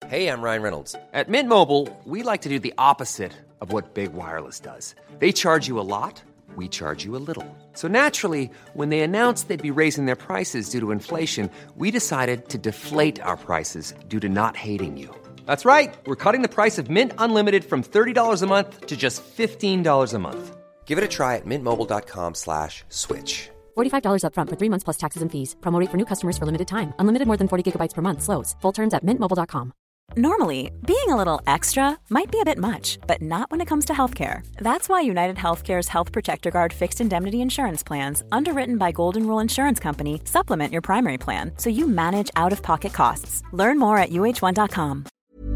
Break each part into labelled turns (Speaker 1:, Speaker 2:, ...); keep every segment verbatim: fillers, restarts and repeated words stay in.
Speaker 1: Hey, I'm Ryan Reynolds. At Mint Mobile, we like to do the opposite of what Big Wireless does. They charge you a lot, we charge you a little. So naturally, when they announced they'd be raising their prices due to inflation, we decided to deflate our prices due to not hating you. That's right. We're cutting the price of Mint Unlimited from thirty dollars a month to just fifteen dollars a month. Give it a try at mintmobile.com slash switch.
Speaker 2: forty-five dollars up front for three months plus taxes and fees. Promo rate for new customers for limited time. Unlimited more than forty gigabytes per month. Slows full terms at mint mobile dot com.
Speaker 3: Normally, being a little extra might be a bit much, but not when it comes to healthcare. That's why United Healthcare's Health Protector Guard fixed indemnity insurance plans, underwritten by Golden Rule Insurance Company, supplement your primary plan so you manage out-of-pocket costs. Learn more at U H one dot com.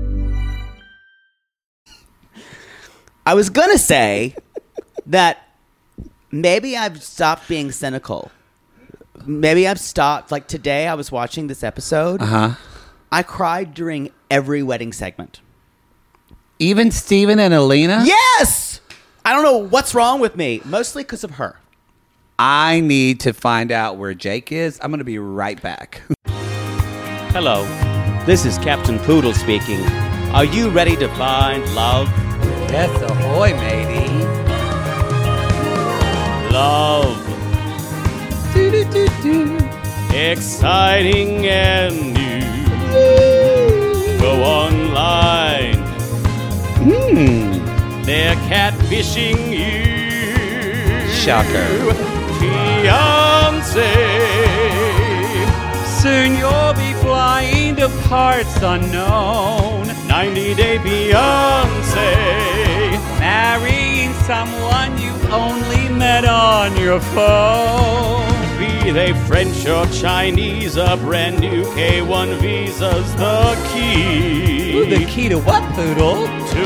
Speaker 4: I was going to say that maybe I've stopped being cynical. Maybe I've stopped. Like today, I was watching this episode.
Speaker 5: Uh-huh.
Speaker 4: I cried during every wedding segment.
Speaker 5: Even Steven and Alina?
Speaker 4: Yes! I don't know what's wrong with me. Mostly because of her.
Speaker 5: I need to find out where Jake is. I'm going to be right back.
Speaker 6: Hello, this is Captain Poodle speaking. Are you ready to find love?
Speaker 5: Yes, ahoy, matey.
Speaker 6: Love.
Speaker 5: Do-do-do-do.
Speaker 6: Exciting and new. Go online.
Speaker 5: Hmm.
Speaker 6: They're catfishing you.
Speaker 5: Shocker.
Speaker 6: Fiancé.
Speaker 7: Soon you'll be flying to parts unknown.
Speaker 6: ninety Day Fiancé.
Speaker 7: Marrying someone you only met on your phone.
Speaker 6: Be they French or Chinese, a brand new K one visa's the key.
Speaker 7: Ooh, the key to what, Poodle?
Speaker 6: To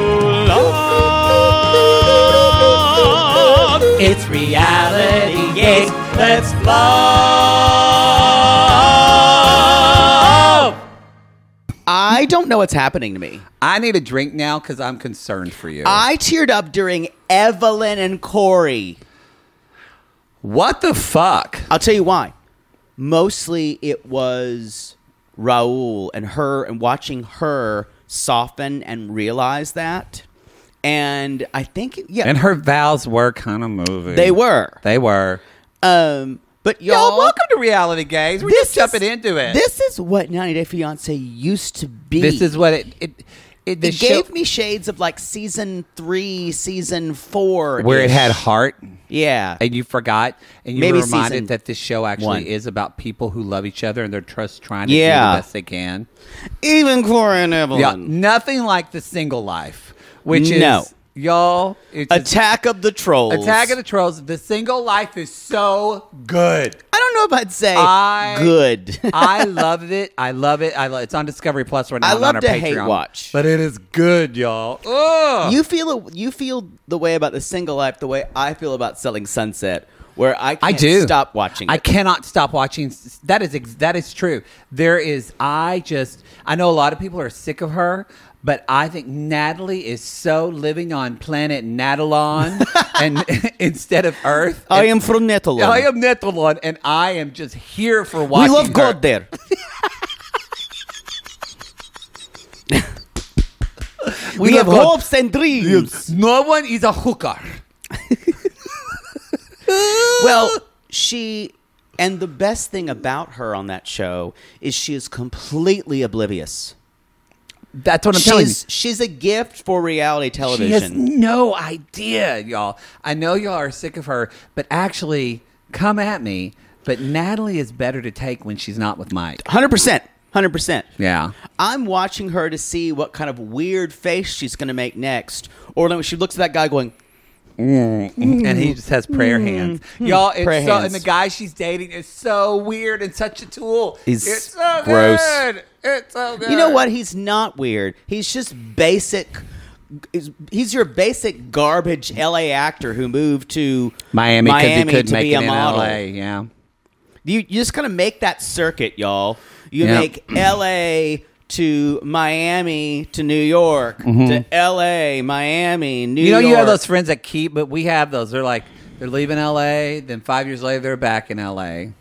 Speaker 6: love.
Speaker 7: It's reality gaze. Let's love.
Speaker 4: I don't know what's happening to me.
Speaker 5: I need a drink now because I'm concerned for you.
Speaker 4: I teared up during Evelyn and Corey.
Speaker 5: What the fuck?
Speaker 4: I'll tell you why. Mostly it was Raul and her and watching her soften and realize that. And I think, yeah.
Speaker 5: And her vows were kind of moving.
Speaker 4: They were.
Speaker 5: They were.
Speaker 4: Um, but y'all.
Speaker 5: Y'all, welcome to Reality Gaze. We're just jumping
Speaker 4: is,
Speaker 5: into it.
Speaker 4: This is what ninety Day Fiancé used to be.
Speaker 5: This is what it... it It,
Speaker 4: it
Speaker 5: show,
Speaker 4: gave me shades of like season three, season four.
Speaker 5: Where it had heart.
Speaker 4: Yeah.
Speaker 5: And you forgot. And you
Speaker 4: Maybe
Speaker 5: were reminded
Speaker 4: season
Speaker 5: that this show actually
Speaker 4: one.
Speaker 5: is about people who love each other and they're just trying to
Speaker 4: Yeah.
Speaker 5: do the best they can.
Speaker 4: Even Corey and Evelyn.
Speaker 5: Yeah, nothing like The Single Life. Which
Speaker 4: No.
Speaker 5: is, y'all... It's
Speaker 4: Attack of the Trolls.
Speaker 5: Attack of the Trolls. The Single Life is so good.
Speaker 4: I don't know if I'd say
Speaker 5: I,
Speaker 4: good.
Speaker 5: I loved it. I love it. I love, it's on Discovery Plus right now.
Speaker 4: I
Speaker 5: and
Speaker 4: love
Speaker 5: on our
Speaker 4: to
Speaker 5: Patreon.
Speaker 4: hate watch.
Speaker 5: But it is good, y'all. Ugh.
Speaker 4: You feel you feel the way about The Single Life the way I feel about Selling Sunset, where I can't
Speaker 5: I do.
Speaker 4: stop watching it.
Speaker 5: I cannot stop watching. That is ex- that is true. There is. I just. I know a lot of people are sick of her. But I think Natalie is so living on planet Natalon and instead of Earth.
Speaker 4: I
Speaker 5: and,
Speaker 4: am from Natalon.
Speaker 5: I am Natalon, and I am just here for watching
Speaker 4: We love
Speaker 5: her.
Speaker 4: God there. we,
Speaker 5: We
Speaker 4: have
Speaker 5: love God.
Speaker 4: hopes and dreams.
Speaker 5: No one is a hooker.
Speaker 4: Well, she... And the best thing about her on that show is she is completely oblivious.
Speaker 5: That's what I'm telling you.
Speaker 4: She's, she's a gift for reality television.
Speaker 5: She has no idea, y'all. I know y'all are sick of her, but actually, come at me. But Natalie is better to take when she's not with Mike.
Speaker 4: one hundred percent. one hundred percent.
Speaker 5: Yeah.
Speaker 4: I'm watching her to see what kind of weird face she's going to make next. Or when she looks at that guy going...
Speaker 5: Mm. And he just has prayer hands. Y'all, it's
Speaker 4: Prayer
Speaker 5: so,
Speaker 4: hands.
Speaker 5: and the guy she's dating is so weird and such a tool.
Speaker 4: He's
Speaker 5: it's so
Speaker 4: gross.
Speaker 5: good. It's so good.
Speaker 4: You know what? He's not weird. He's just basic. He's your basic garbage L A actor who moved to
Speaker 5: Miami,
Speaker 4: Miami
Speaker 5: because he couldn't
Speaker 4: to
Speaker 5: make
Speaker 4: be
Speaker 5: it
Speaker 4: a
Speaker 5: in
Speaker 4: model.
Speaker 5: L A, yeah.
Speaker 4: You, you just kind of make that circuit, y'all. You
Speaker 5: Yep.
Speaker 4: make L A to Miami to New York to L A, Miami, New
Speaker 5: You know,
Speaker 4: York.
Speaker 5: you have those friends that keep, but we have those. They're like, they're leaving L A, then five years later, they're back in L A.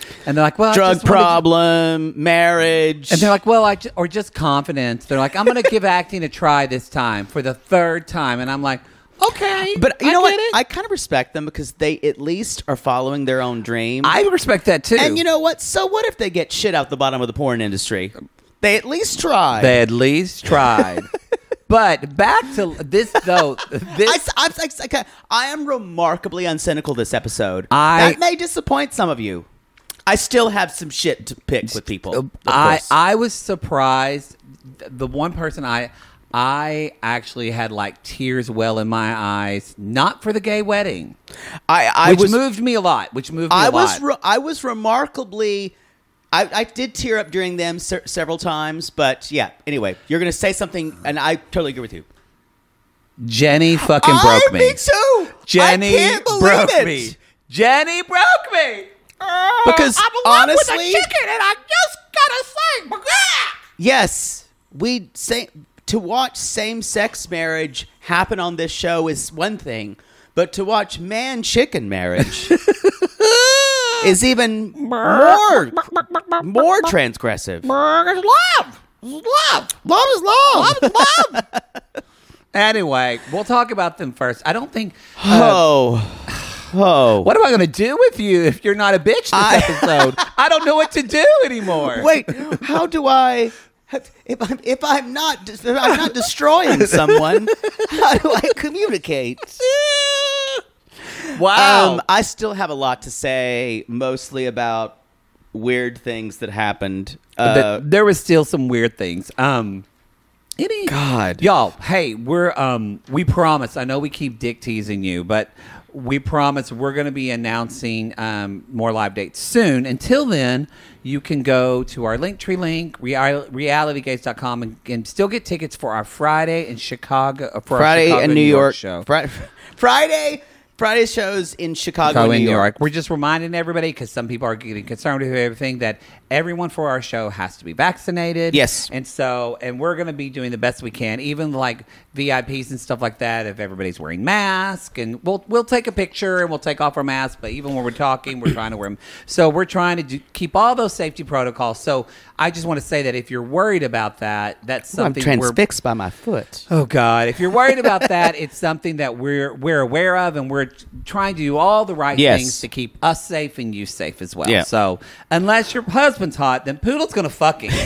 Speaker 5: And they're like, well, I
Speaker 4: drug
Speaker 5: just wanted to-
Speaker 4: problem, marriage.
Speaker 5: And they're like, well, I ju- or just confidence. They're like, I'm going to give acting a try this time for the third time. And I'm like, okay.
Speaker 4: but you
Speaker 5: I
Speaker 4: know what?
Speaker 5: get it.
Speaker 4: I kind of respect them because they at least are following their own dream.
Speaker 5: I respect that too.
Speaker 4: and you know what? So what if they get shit out the bottom of the porn industry? They at least tried.
Speaker 5: They at least tried. But back to this, though. This,
Speaker 4: I, I, I, I am remarkably uncynical this episode.
Speaker 5: I-
Speaker 4: that may disappoint some of you. I still have some shit to pick with people. of
Speaker 5: I
Speaker 4: course.
Speaker 5: I was surprised. The one person I I actually had like tears well in my eyes, not for the gay wedding,
Speaker 4: I, I
Speaker 5: which
Speaker 4: was
Speaker 5: moved me a lot. Which moved me
Speaker 4: I
Speaker 5: a
Speaker 4: was
Speaker 5: lot.
Speaker 4: re- I was remarkably. I, I did tear up during them se- several times, but yeah. Anyway, you're going to say something, and I totally agree with you.
Speaker 5: Jenny fucking
Speaker 4: I,
Speaker 5: broke me.
Speaker 4: Me too.
Speaker 5: Jenny
Speaker 4: I can't believe
Speaker 5: broke
Speaker 4: it.
Speaker 5: me. Jenny broke me.
Speaker 4: Because
Speaker 5: I'm in love
Speaker 4: honestly,
Speaker 5: with a chicken, and I just gotta say,
Speaker 4: yes, we say to watch same-sex marriage happen on this show is one thing, but to watch man-chicken marriage is even more more transgressive.
Speaker 5: love, love,
Speaker 4: Love is love.
Speaker 5: love, love. Anyway, we'll talk about them first. I don't think. Uh,
Speaker 4: Oh, oh.
Speaker 5: What am I going to do with you if you're not a bitch this
Speaker 4: I-
Speaker 5: episode? I don't know what to do anymore.
Speaker 4: Wait, how do I? If I'm if I'm not if I'm not destroying someone, how do I communicate?
Speaker 5: Wow.
Speaker 4: Um, I still have a lot to say, mostly about weird things that happened. Uh,
Speaker 5: But there was still some weird things. Um, any
Speaker 4: God.
Speaker 5: y'all. Hey, we're um, we promise. I know we keep dick teasing you, but we promise we're going to be announcing um, more live dates soon. Until then, you can go to our Linktree link, real, reality gates dot com, and, and still get tickets for our Friday in Chicago, uh, for our
Speaker 4: Friday
Speaker 5: Chicago,
Speaker 4: in New York,
Speaker 5: show.
Speaker 4: Fri- Friday, Friday shows in Chicago,
Speaker 5: Chicago
Speaker 4: and
Speaker 5: in
Speaker 4: New
Speaker 5: New
Speaker 4: York.
Speaker 5: York. We're just reminding everybody because some people are getting concerned with everything that everyone for our show has to be vaccinated.
Speaker 4: Yes.
Speaker 5: And so, and we're going to be doing the best we can, even like V I Ps and stuff like that. If everybody's wearing masks, and we'll we'll take a picture and we'll take off our masks. But even when we're talking, we're trying to wear them. So we're trying to do, keep all those safety protocols. So I just want to say that if you're worried about that, that's
Speaker 4: Ooh, I'm
Speaker 5: something we're
Speaker 4: transfixed by my foot.
Speaker 5: Oh God! If you're worried about that, it's something that we're we're aware of, and we're trying to do all the right
Speaker 4: Yes.
Speaker 5: things to keep us safe and you safe as well.
Speaker 4: Yeah.
Speaker 5: So unless your husband's hot, then Poodle's gonna fuck him.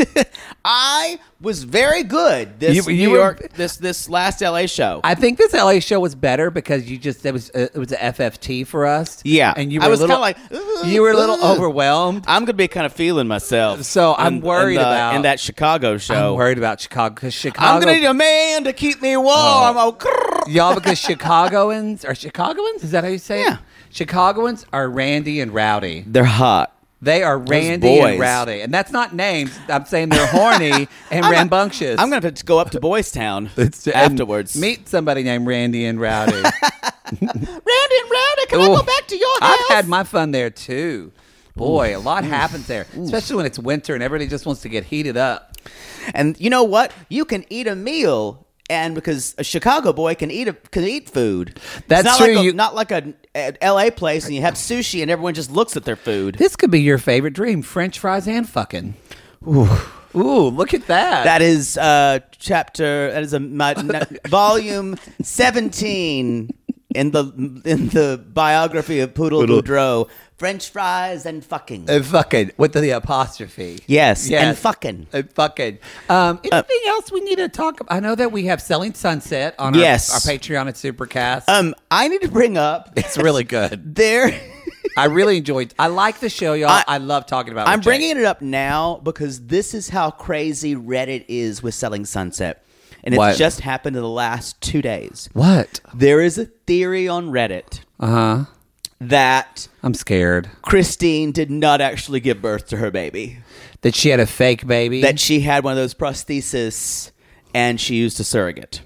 Speaker 4: I was very good this
Speaker 5: You- you
Speaker 4: New
Speaker 5: were-
Speaker 4: York this this last L A show.
Speaker 5: I think this L A show was better because you just it was uh, it was a F F T for us.
Speaker 4: Yeah.
Speaker 5: and you
Speaker 4: I
Speaker 5: were
Speaker 4: was
Speaker 5: a little,
Speaker 4: kinda like,
Speaker 5: you were a little
Speaker 4: "Ugh."
Speaker 5: overwhelmed.
Speaker 4: I'm gonna be kind of feeling myself.
Speaker 5: So I'm
Speaker 4: in-
Speaker 5: worried
Speaker 4: in the-
Speaker 5: about-
Speaker 4: in that Chicago show.
Speaker 5: I'm worried about Chicago because Chicago.
Speaker 4: I'm gonna need a man to keep me warm. Oh, grrr.
Speaker 5: Y'all, because Chicagoans are Chicagoans. Is that how you say
Speaker 4: Yeah.
Speaker 5: it? Chicagoans are randy and rowdy.
Speaker 4: They're hot.
Speaker 5: They are randy
Speaker 4: boys.
Speaker 5: and rowdy, and that's not names. I'm saying they're horny and
Speaker 4: I'm a-
Speaker 5: rambunctious.
Speaker 4: I'm gonna have to go up to Boys Town
Speaker 5: and
Speaker 4: afterwards.
Speaker 5: meet somebody named Randy and Rowdy.
Speaker 4: Randy and Rowdy, can I
Speaker 5: Ooh,
Speaker 4: go back to your house?
Speaker 5: I've had my fun there too. Boy, a lot happens there, especially when it's winter and everybody just wants to get heated up.
Speaker 4: And you know what? You can eat a meal, and because a Chicago boy can eat a, can eat food.
Speaker 5: That's
Speaker 4: it's not
Speaker 5: true,
Speaker 4: Like a,
Speaker 5: you-
Speaker 4: not like a, a L A place, and you have sushi, and everyone just looks at their food.
Speaker 5: This could be your favorite dream: French fries and fucking. Ooh, Ooh, look at that.
Speaker 4: That is uh, chapter. That is a my, n- volume seventeen in the in the biography of Poodle Boudreaux. French fries and fucking.
Speaker 5: And fucking with the apostrophe.
Speaker 4: Yes, and fucking.
Speaker 5: And fucking. Um, anything else we need to talk about? I know that we have Selling Sunset on our,
Speaker 4: Yes.
Speaker 5: our Patreon at Supercast.
Speaker 4: Um, I need to bring up.
Speaker 5: it's really good.
Speaker 4: There.
Speaker 5: I really enjoyed. I like the show, y'all. I,
Speaker 4: I-
Speaker 5: love talking about. it
Speaker 4: I'm
Speaker 5: with Jay.
Speaker 4: bringing it up now because this is how crazy Reddit is with Selling Sunset. And it's
Speaker 5: What?
Speaker 4: just happened in the last two days.
Speaker 5: What?
Speaker 4: There is a theory on Reddit
Speaker 5: Uh huh.
Speaker 4: that
Speaker 5: I'm scared
Speaker 4: Christine did not actually give birth to her baby.
Speaker 5: that she had a fake baby.
Speaker 4: That she had one of those prostheses and she used a surrogate.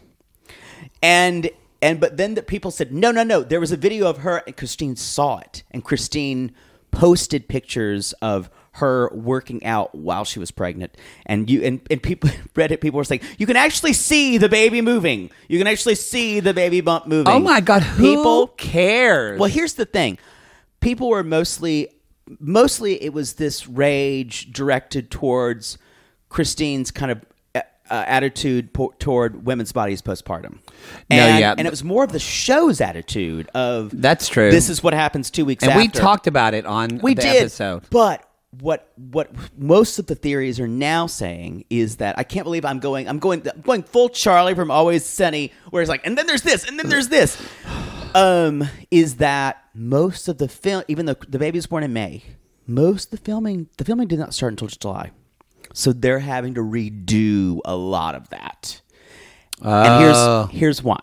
Speaker 4: And and but then the people said, no, no, no. There was a video of her and Christine saw it. And Christine posted pictures of her working out while she was pregnant. And you and, and people Reddit people were saying, you can actually see the baby moving. You can actually see the baby bump moving.
Speaker 5: oh my god, who
Speaker 4: People
Speaker 5: cares?
Speaker 4: Well, here's the thing. People were mostly mostly it was this rage directed towards Christine's kind of uh, attitude po- toward women's bodies postpartum.
Speaker 5: No,
Speaker 4: And,
Speaker 5: yeah.
Speaker 4: and it was more of the show's attitude of
Speaker 5: That's true.
Speaker 4: This is what happens two weeks
Speaker 5: and
Speaker 4: after.
Speaker 5: we talked about it on
Speaker 4: we
Speaker 5: the
Speaker 4: did,
Speaker 5: episode.
Speaker 4: But what what most of the theories are now saying is that I can't believe I'm going I'm going I'm going full Charlie from Always Sunny, where it's like, and then there's this, and then there's this. Um, is that most of the film, even though the baby was born in May, most of the filming the filming did not start until July, so they're having to redo a lot of that.
Speaker 5: Oh.
Speaker 4: And here's here's why.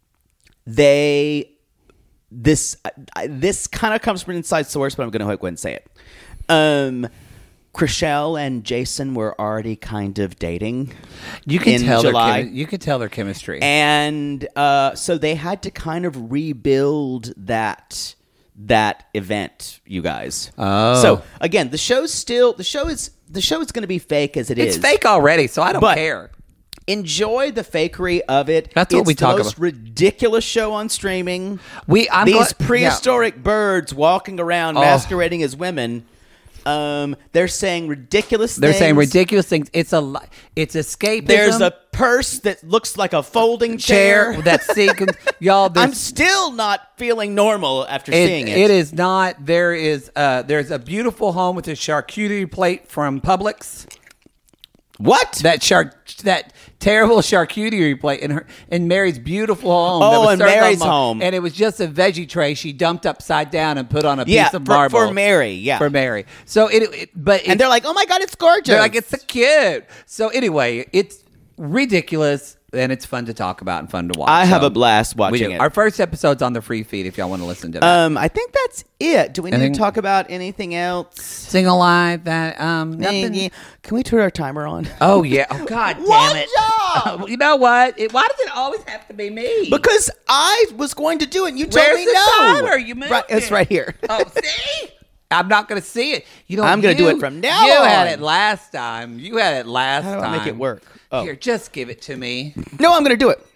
Speaker 4: They this uh, this kind of comes from an inside source, but I'm going to go ahead and say it. Um, Chrishell and Jason were already kind of dating.
Speaker 5: You can
Speaker 4: in
Speaker 5: tell
Speaker 4: July.
Speaker 5: their chemi- you can tell their chemistry.
Speaker 4: And uh, so they had to kind of rebuild that that event, you guys.
Speaker 5: Oh.
Speaker 4: So again, the show's still the show is the show is going to be fake as it
Speaker 5: it's
Speaker 4: is.
Speaker 5: fake already, so I don't
Speaker 4: But
Speaker 5: care.
Speaker 4: Enjoy the fakery of it.
Speaker 5: That's what
Speaker 4: it's
Speaker 5: we
Speaker 4: the
Speaker 5: talk
Speaker 4: most
Speaker 5: about.
Speaker 4: ridiculous show on streaming.
Speaker 5: We I'm
Speaker 4: These
Speaker 5: gla-
Speaker 4: prehistoric birds walking around
Speaker 5: Oh.
Speaker 4: masquerading as women. Um, they're saying ridiculous
Speaker 5: They're
Speaker 4: things.
Speaker 5: saying ridiculous things. It's a li- it's escapism.
Speaker 4: There's a purse that looks like a folding
Speaker 5: chair
Speaker 4: chair.
Speaker 5: that's sequence. Y'all, there's-
Speaker 4: I'm still not feeling normal after
Speaker 5: It,
Speaker 4: seeing it.
Speaker 5: it is not. There is. Uh, there's a beautiful home with a charcuterie plate from Publix.
Speaker 4: What?
Speaker 5: That shark. That terrible charcuterie plate in her in Mary's beautiful home. that
Speaker 4: Oh,
Speaker 5: was
Speaker 4: in
Speaker 5: served on
Speaker 4: Mary's
Speaker 5: mar-
Speaker 4: home.
Speaker 5: and it was just a veggie tray she dumped upside down and put on a
Speaker 4: Yeah,
Speaker 5: piece of
Speaker 4: for-
Speaker 5: marble
Speaker 4: for Mary, yeah.
Speaker 5: for Mary. So it, it but
Speaker 4: and
Speaker 5: it-
Speaker 4: they're like, oh my God, it's gorgeous.
Speaker 5: they're like it's so cute. So anyway, it's ridiculous. And it's fun to talk about and fun to watch.
Speaker 4: I have
Speaker 5: So
Speaker 4: a blast
Speaker 5: we
Speaker 4: watching
Speaker 5: do.
Speaker 4: it.
Speaker 5: Our first episode's on the free feed if y'all want to listen to that.
Speaker 4: Um, I think that's it. Do we need
Speaker 5: Anything-
Speaker 4: to talk about anything else?
Speaker 5: Sing alive that um nothing.
Speaker 4: Can we turn our timer on?
Speaker 5: Oh yeah. Oh God damn
Speaker 4: One
Speaker 5: it.
Speaker 4: job!
Speaker 5: Oh, you know what? It, why does it always have to be me?
Speaker 4: Because I was going to do it. And you told
Speaker 5: Where's
Speaker 4: me
Speaker 5: the
Speaker 4: no.
Speaker 5: timer? You moved
Speaker 4: right, It's
Speaker 5: it.
Speaker 4: right here.
Speaker 5: Oh, see? I'm not going to see it. You know,
Speaker 4: I'm gonna do
Speaker 5: you-
Speaker 4: it from now
Speaker 5: You had
Speaker 4: on.
Speaker 5: it last time. You had it last
Speaker 4: How do
Speaker 5: time.
Speaker 4: I make it work? Oh.
Speaker 5: Here, just give it to me.
Speaker 4: No, I'm going to do it.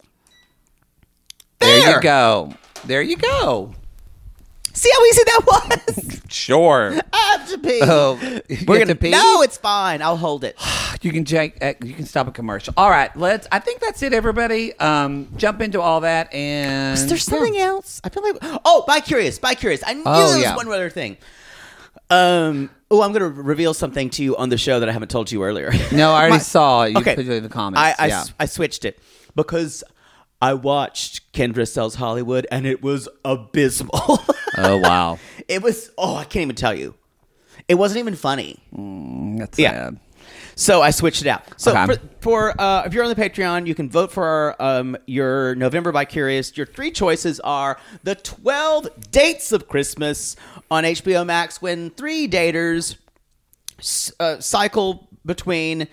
Speaker 5: There
Speaker 4: There.
Speaker 5: you go. There you go.
Speaker 4: See how easy that was?
Speaker 5: Sure.
Speaker 4: I have to pee.
Speaker 5: Oh, you
Speaker 4: We're
Speaker 5: get
Speaker 4: gonna
Speaker 5: to pee?
Speaker 4: No, it's fine. I'll hold it.
Speaker 5: You can check. Uh, you can stop a commercial. All right, let's. I think that's it, everybody. Um, jump into all that and.
Speaker 4: Is there something else? I feel like. Oh, By Curious. By Curious. I knew
Speaker 5: Oh,
Speaker 4: there was
Speaker 5: yeah.
Speaker 4: one other thing. Um. Oh, I'm going to reveal something to you on the show that I haven't told you earlier.
Speaker 5: No, I already
Speaker 4: My-
Speaker 5: saw it. You
Speaker 4: okay.
Speaker 5: put it in the comments.
Speaker 4: I I,
Speaker 5: yeah.
Speaker 4: s- I switched it because I watched Kendra Sells Hollywood and it was abysmal.
Speaker 5: Oh wow,
Speaker 4: It was. Oh, I can't even tell you. It wasn't even funny.
Speaker 5: that's
Speaker 4: Yeah.
Speaker 5: sad.
Speaker 4: So I switched it out. So
Speaker 5: Okay.
Speaker 4: for, for uh, if you're on the Patreon, you can vote for our, um, your November By Curious. Your three choices are the twelve Dates of Christmas on H B O Max, when three daters uh, cycle between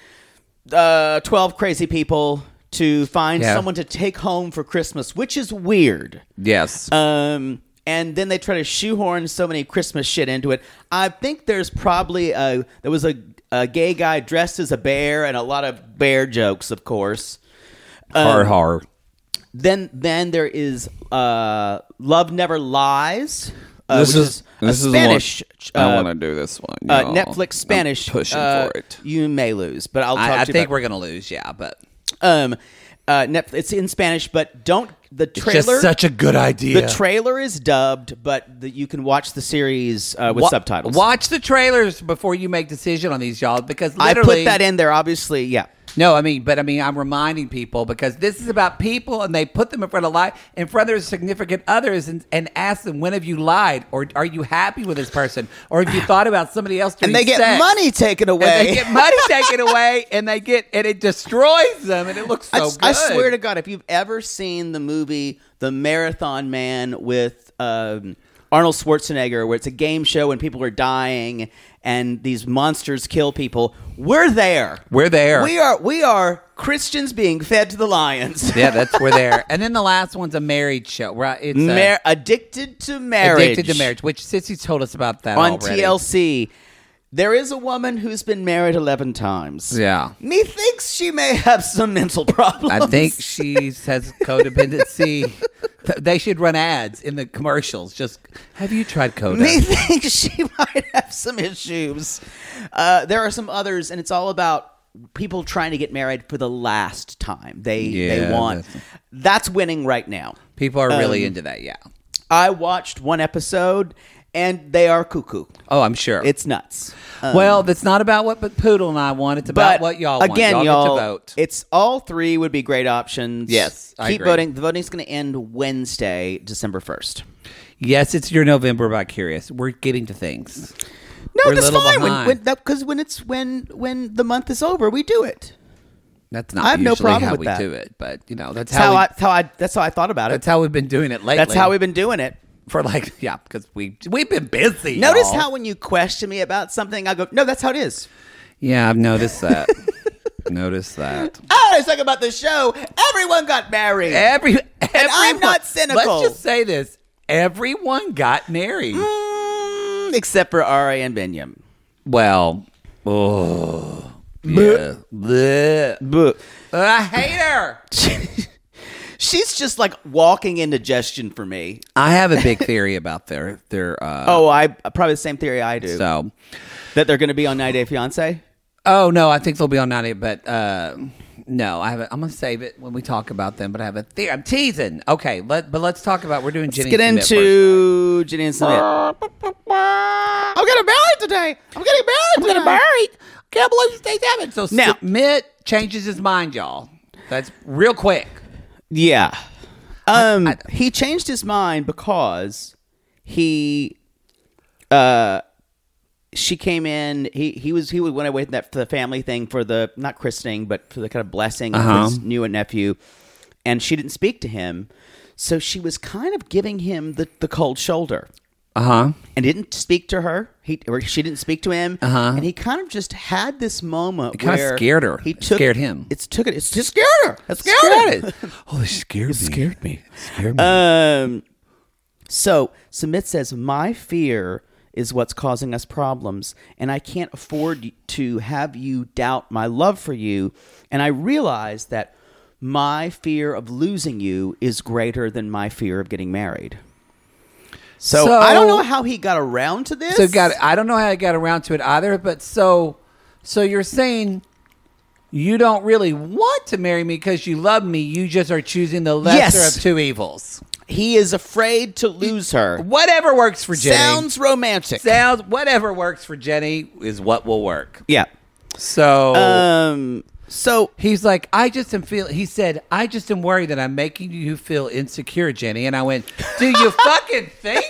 Speaker 4: uh, twelve crazy people to find
Speaker 5: Yeah.
Speaker 4: someone to take home for Christmas, which is weird.
Speaker 5: Yes.
Speaker 4: Um, and then they try to shoehorn so many Christmas shit into it. I think there's probably a there was a, a gay guy dressed as a bear and a lot of bear jokes, of course.
Speaker 5: Har har.
Speaker 4: Then then there is uh, Love Never Lies. Uh,
Speaker 6: This
Speaker 4: which
Speaker 6: is-
Speaker 4: a
Speaker 6: this is the
Speaker 4: Spanish.
Speaker 6: one- I
Speaker 4: uh,
Speaker 6: want to do this one.
Speaker 4: uh,
Speaker 6: y'all.
Speaker 4: Netflix Spanish.
Speaker 6: I'm pushing
Speaker 4: uh,
Speaker 6: for it.
Speaker 4: You may lose, but I'll talk
Speaker 5: I, I
Speaker 4: to you
Speaker 5: think
Speaker 4: about
Speaker 5: we're gonna lose. Yeah, but
Speaker 4: Um, uh, Netflix, it's in Spanish, but don't the trailer.
Speaker 5: it's just such a good idea.
Speaker 4: The trailer is dubbed, but the, you can watch the series uh, with
Speaker 5: Wa-
Speaker 4: subtitles.
Speaker 5: Watch the trailers before you make decision on these, y'all, because
Speaker 4: I
Speaker 5: literally,
Speaker 4: put that in there, obviously. Yeah.
Speaker 5: No, I mean, but I mean, I'm reminding people because this is about people, and they put them in front of lie in front of their significant others, and, and ask them, "When have you lied? Or are you happy with this person? Or have you thought about somebody else?"
Speaker 4: And they get
Speaker 5: sex?
Speaker 4: money taken away.
Speaker 5: And they get money taken away, and they get and it destroys them, and it looks so
Speaker 4: I,
Speaker 5: good.
Speaker 4: I swear to God, if you've ever seen the movie The Marathon Man with um, Arnold Schwarzenegger, where it's a game show and people are dying and these monsters kill people, we're there.
Speaker 5: We're there.
Speaker 4: We are. We are Christians being fed to the lions.
Speaker 5: Yeah, that's we're there. And then the last one's a marriage show, right? It's uh,
Speaker 4: Mar- addicted to marriage.
Speaker 5: Addicted to Marriage, which Sissy told us about that
Speaker 4: on
Speaker 5: already.
Speaker 4: T L C. There is a woman who's been married eleven times.
Speaker 5: Yeah.
Speaker 4: Methinks she may have some mental problems.
Speaker 5: I think she has codependency. They should run ads in the commercials. Just, have you tried Coda?
Speaker 4: Methinks she might have some issues. Uh, there are some others, and it's all about people trying to get married for the last time. They
Speaker 5: Yeah,
Speaker 4: they want.
Speaker 5: that's-
Speaker 4: That's winning right now.
Speaker 5: People are really
Speaker 4: Um,
Speaker 5: into that, yeah.
Speaker 4: I watched one episode, and they are cuckoo.
Speaker 5: Oh, I'm sure.
Speaker 4: It's nuts. Um,
Speaker 5: well, that's not about what but Poodle and I want. It's about
Speaker 4: but
Speaker 5: what y'all
Speaker 4: again,
Speaker 5: want.
Speaker 4: y'all,
Speaker 5: Y'all get to vote.
Speaker 4: it's all three would be great options.
Speaker 5: Yes, I
Speaker 4: keep
Speaker 5: agree.
Speaker 4: voting. The voting's going to end Wednesday, December first.
Speaker 5: Yes, it's your November by Curious. We're getting to things.
Speaker 4: No,
Speaker 5: We're a
Speaker 4: that's
Speaker 5: little
Speaker 4: fine. When,
Speaker 5: behind.
Speaker 4: when, because when it's when when the month is over, we do it.
Speaker 5: That's not
Speaker 4: I have no
Speaker 5: usually
Speaker 4: problem
Speaker 5: how
Speaker 4: with
Speaker 5: we
Speaker 4: that.
Speaker 5: do it, but you know that's
Speaker 4: That's how
Speaker 5: how, we,
Speaker 4: I that's how I that's how I thought about it.
Speaker 5: that's how we've been doing it lately.
Speaker 4: That's how we've been doing it.
Speaker 5: for like yeah, because we we've been busy.
Speaker 4: Notice
Speaker 5: y'all.
Speaker 4: how when you question me about something, I go, "No, that's how it is."
Speaker 5: Yeah, I've noticed that. Noticed that.
Speaker 4: Oh, let's talk about the show. Everyone got married.
Speaker 5: Every, everyone,
Speaker 4: I'm not cynical.
Speaker 5: Let's just say this: everyone got married.
Speaker 4: Mm, except for Ari and Binyam.
Speaker 5: Well, oh, yeah. Bleh.
Speaker 4: But
Speaker 5: I hate her.
Speaker 4: she's just like walking indigestion for me.
Speaker 5: I have a big theory about their their. Uh,
Speaker 4: Oh, I probably the same theory I do.
Speaker 5: so.
Speaker 4: That they're going to be on ninety Day Fiance.
Speaker 5: Oh no, I think they'll be on ninety, but uh, no, I have. A, I'm gonna save it when we talk about them. But I have a theory. I'm teasing. Okay, let but let's talk about. We're doing Jenny.
Speaker 4: Let's get
Speaker 5: and Submit
Speaker 4: into Jenny and Submit. I'm getting married today. I'm getting married.
Speaker 5: I'm getting married. Can't believe stays having. So
Speaker 4: Now-
Speaker 5: Submit changes his mind, y'all. That's real quick.
Speaker 4: Yeah. Um,
Speaker 5: I-
Speaker 4: he changed his mind because he, uh, she came in. He he was he went away with that for the family thing for the not christening but for the kind of blessing
Speaker 5: Uh-huh.
Speaker 4: of his new nephew, and she didn't speak to him, so she was kind of giving him the, the cold shoulder.
Speaker 5: Uh huh.
Speaker 4: And didn't speak to her. He or she didn't speak to him.
Speaker 5: Uh-huh.
Speaker 4: And he kind of just had this moment
Speaker 5: It kinda
Speaker 4: where
Speaker 5: scared her.
Speaker 4: He
Speaker 5: It
Speaker 4: took,
Speaker 5: scared him.
Speaker 4: It's took it. It's just scared her. It scared,
Speaker 5: Scared
Speaker 4: him.
Speaker 5: it. Oh, it scared me.
Speaker 4: scared me.
Speaker 5: Scared me.
Speaker 4: Um. So Submit says, "My fear is what's causing us problems, and I can't afford to have you doubt my love for you. And I realize that my fear of losing you is greater than my fear of getting married." So,
Speaker 5: So-
Speaker 4: I don't know how he got around to this.
Speaker 5: So got I don't know how I got around to it either, but so so you're saying you don't really want to marry me because you love me, you just are choosing the lesser
Speaker 4: Yes.
Speaker 5: of two evils.
Speaker 4: He is afraid to lose her.
Speaker 5: Whatever works for Jenny.
Speaker 4: Sounds romantic.
Speaker 5: Sounds whatever works for Jenny is what will work.
Speaker 4: Yeah.
Speaker 5: So
Speaker 4: Um. So
Speaker 5: he's like, I just am feel. He said, I just am worried that I'm making you feel insecure, Jenny. And I went, do you fucking think?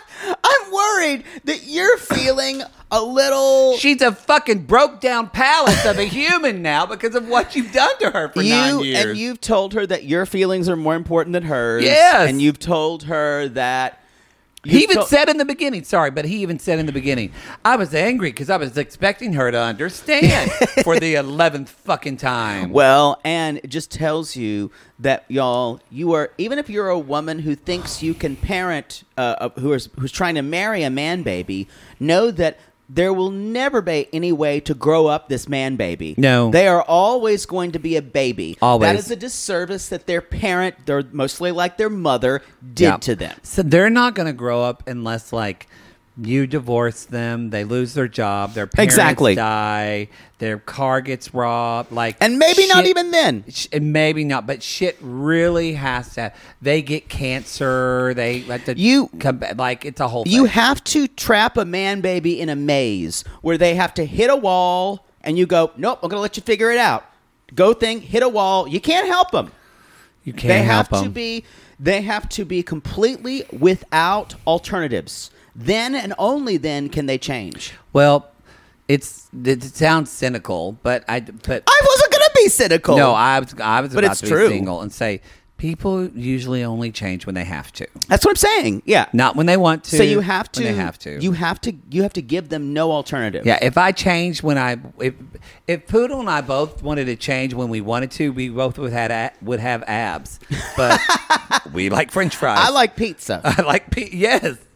Speaker 4: I'm worried that you're feeling a little.
Speaker 5: She's a fucking broke down palace of a human now because of what you've done to her for
Speaker 4: you
Speaker 5: nine years.
Speaker 4: and you've told her that your feelings are more important than hers.
Speaker 5: Yes.
Speaker 4: And you've told her that.
Speaker 5: He
Speaker 4: you've
Speaker 5: even
Speaker 4: to-
Speaker 5: said in the beginning, sorry, but he even said in the beginning, I was angry because I was expecting her to understand for the eleventh fucking time.
Speaker 4: Well, and it just tells you that y'all, you are, even if you're a woman who thinks you can parent, uh, uh, who is who's trying to marry a man baby, know that there will never be any way to grow up this man baby.
Speaker 5: No.
Speaker 4: They are always going to be a baby.
Speaker 5: Always.
Speaker 4: That is a disservice that their parent, they're mostly like their mother, did
Speaker 5: Yeah.
Speaker 4: to them.
Speaker 5: So they're not going to grow up unless, like, you divorce them, they lose their job, their parents
Speaker 4: Exactly.
Speaker 5: die, their car gets robbed, like,
Speaker 4: And maybe not
Speaker 5: shit-
Speaker 4: even then.
Speaker 5: sh- and maybe not, but shit really has to. They get cancer. They like to
Speaker 4: You-
Speaker 5: come back. Like it's a whole.
Speaker 4: You
Speaker 5: thing.
Speaker 4: have to trap a man baby in a maze where they have to hit a wall and you go, nope, I'm going to let you figure it out. Go thing, hit a wall. You can't help them.
Speaker 5: You can't
Speaker 4: They
Speaker 5: help
Speaker 4: have to
Speaker 5: them.
Speaker 4: be they have to be completely without alternatives. Then and only then can they change.
Speaker 5: Well, it's it sounds cynical, but I but
Speaker 4: I wasn't going to be cynical.
Speaker 5: no, I was I was
Speaker 4: But
Speaker 5: about
Speaker 4: it's
Speaker 5: to
Speaker 4: true.
Speaker 5: be single and say people usually only change when they have to,
Speaker 4: That's what I'm saying. Yeah.
Speaker 5: not when they want to.
Speaker 4: So you have to
Speaker 5: When they have to.
Speaker 4: You have to you have to give them no alternative.
Speaker 5: Yeah, if I changed when I if if Poodle and I both wanted to change when we wanted to, we both would had a, would have abs, but we like French fries.
Speaker 4: I like pizza.
Speaker 5: I like pe- yes.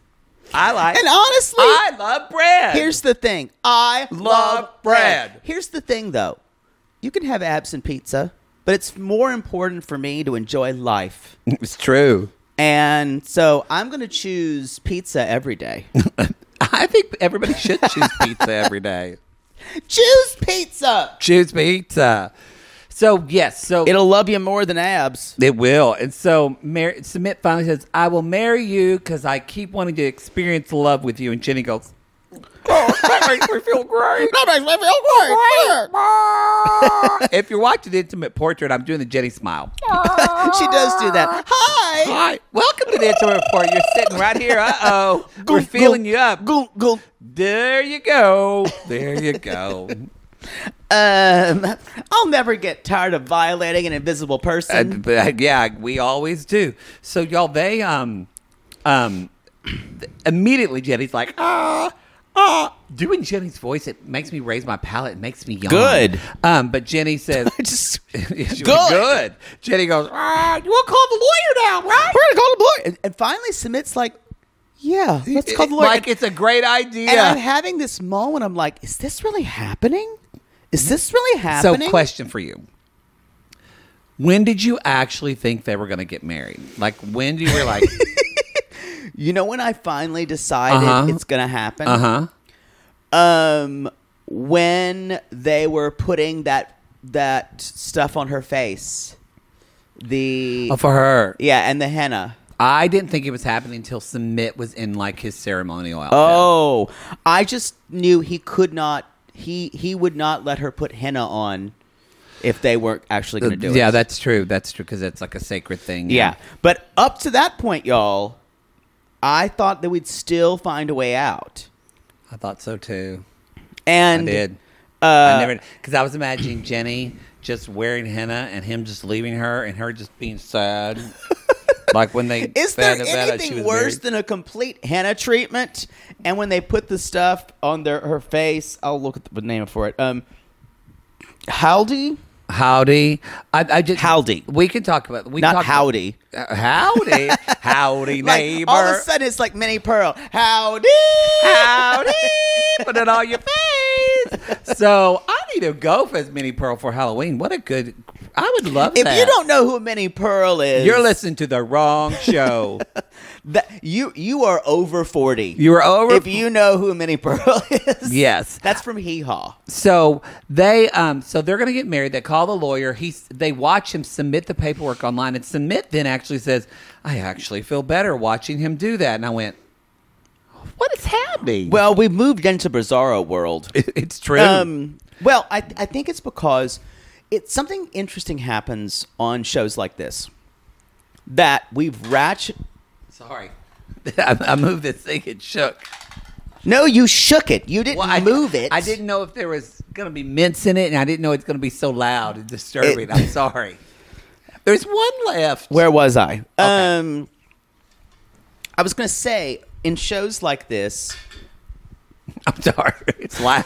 Speaker 5: I like.
Speaker 4: And honestly,
Speaker 5: I love bread.
Speaker 4: here's the thing. I
Speaker 5: Love
Speaker 4: love bread.
Speaker 5: bread.
Speaker 4: Here's the thing, though. You can have abs and pizza, but it's more important for me to enjoy life.
Speaker 5: It's true.
Speaker 4: And so I'm going to choose pizza every day.
Speaker 5: I think everybody should choose pizza every day.
Speaker 4: Choose pizza.
Speaker 5: Choose pizza. So, yes. So
Speaker 4: It'll love you more than abs.
Speaker 5: It will. And so Mary, Submit finally says, I will marry you because I keep wanting to experience love with you. And Jenny goes, oh, that makes me feel great.
Speaker 4: That makes me feel great.
Speaker 5: If you're watching the Intimate Portrait, I'm doing the Jenny smile.
Speaker 4: She does do that. Hi.
Speaker 5: Hi. Welcome to the Intimate Portrait. You're sitting right here. Uh-oh. We're feeling you up.
Speaker 4: Go, go.
Speaker 5: There you go. There you go.
Speaker 4: Um, I'll never get tired of violating an invisible
Speaker 5: Uh,
Speaker 4: person.
Speaker 5: but, uh, yeah, we always do. So, y'all, they, um, um, th- immediately Jenny's like, ah, ah. Doing Jenny's voice, it makes me raise my palate. It makes me yawn.
Speaker 4: Good.
Speaker 5: Um, but Jenny says,
Speaker 4: Just
Speaker 5: good.
Speaker 4: good.
Speaker 5: good. Jenny goes, ah, you want to call the lawyer now, right?
Speaker 4: We're gonna call the lawyer. And, and finally, Submit's like, "Yeah, let's call the lawyer."
Speaker 5: Like it's a great idea.
Speaker 4: And I'm having this moment. I'm like, "Is this really happening? Is this really happening?"
Speaker 5: So, question for you. When did you actually think they were going to get married? Like, when did you were like,
Speaker 4: You know when I finally decided
Speaker 5: Uh-huh.
Speaker 4: it's gonna happen?
Speaker 5: uh-huh.
Speaker 4: Um, when they were putting that that stuff on her face, the
Speaker 5: Oh, for her.
Speaker 4: yeah, and the henna.
Speaker 5: I didn't think it was happening until Submit was in, like, his ceremonial outfit.
Speaker 4: Oh, I just knew he could not. He he would not let her put henna on if they weren't actually going to do it.
Speaker 5: Yeah, that's true. That's true, because it's like a sacred thing.
Speaker 4: yeah. But up to that point, y'all, I thought that we'd still find a way out.
Speaker 5: I thought so, too.
Speaker 4: And
Speaker 5: I did.
Speaker 4: Uh,
Speaker 5: I never, because I was imagining Jenny just wearing henna and him just leaving her and her just being sad. Like when they
Speaker 4: Is there
Speaker 5: found out she
Speaker 4: anything
Speaker 5: was
Speaker 4: worse
Speaker 5: married.
Speaker 4: than a complete henna treatment? And when they put the stuff on their her face, I'll look at the name for it. Um, Howdy,
Speaker 5: Howdy. I, I just
Speaker 4: Howdy.
Speaker 5: We can talk about we
Speaker 4: not
Speaker 5: talked
Speaker 4: howdy.
Speaker 5: About, uh, howdy, howdy,
Speaker 4: Like
Speaker 5: neighbor.
Speaker 4: all of a sudden, it's like Minnie Pearl. Howdy,
Speaker 5: Howdy, put it on your face. So I need to go for as Minnie Pearl for Halloween. What a good! I would love
Speaker 4: If
Speaker 5: that.
Speaker 4: you don't know who Minnie Pearl is,
Speaker 5: you're listening to the wrong show.
Speaker 4: That, you you are over forty.
Speaker 5: You are over.
Speaker 4: If you know who Minnie Pearl is,
Speaker 5: Yes.
Speaker 4: that's from Hee Haw.
Speaker 5: So they, um, so they're going to get married. They call the lawyer. He's, they watch him submit the paperwork online, and Submit then actually says, "I actually feel better watching him do that." And I went, "What is happening?"
Speaker 4: Well, we've moved into Bizarro world.
Speaker 5: it's true.
Speaker 4: Um, well, I I think it's because it's something interesting happens on shows like this that we've ratchet.
Speaker 5: Sorry, I, I moved this thing. It shook.
Speaker 4: No, you shook it. You didn't
Speaker 5: Well, I,
Speaker 4: move it.
Speaker 5: I didn't know if there was going to be mints in it, and I didn't know it's going to be so loud and disturbing.
Speaker 4: It-
Speaker 5: I'm sorry. There's one left.
Speaker 4: Where was I? Um, I was going to say in shows like this,
Speaker 5: I'm sorry. It's loud.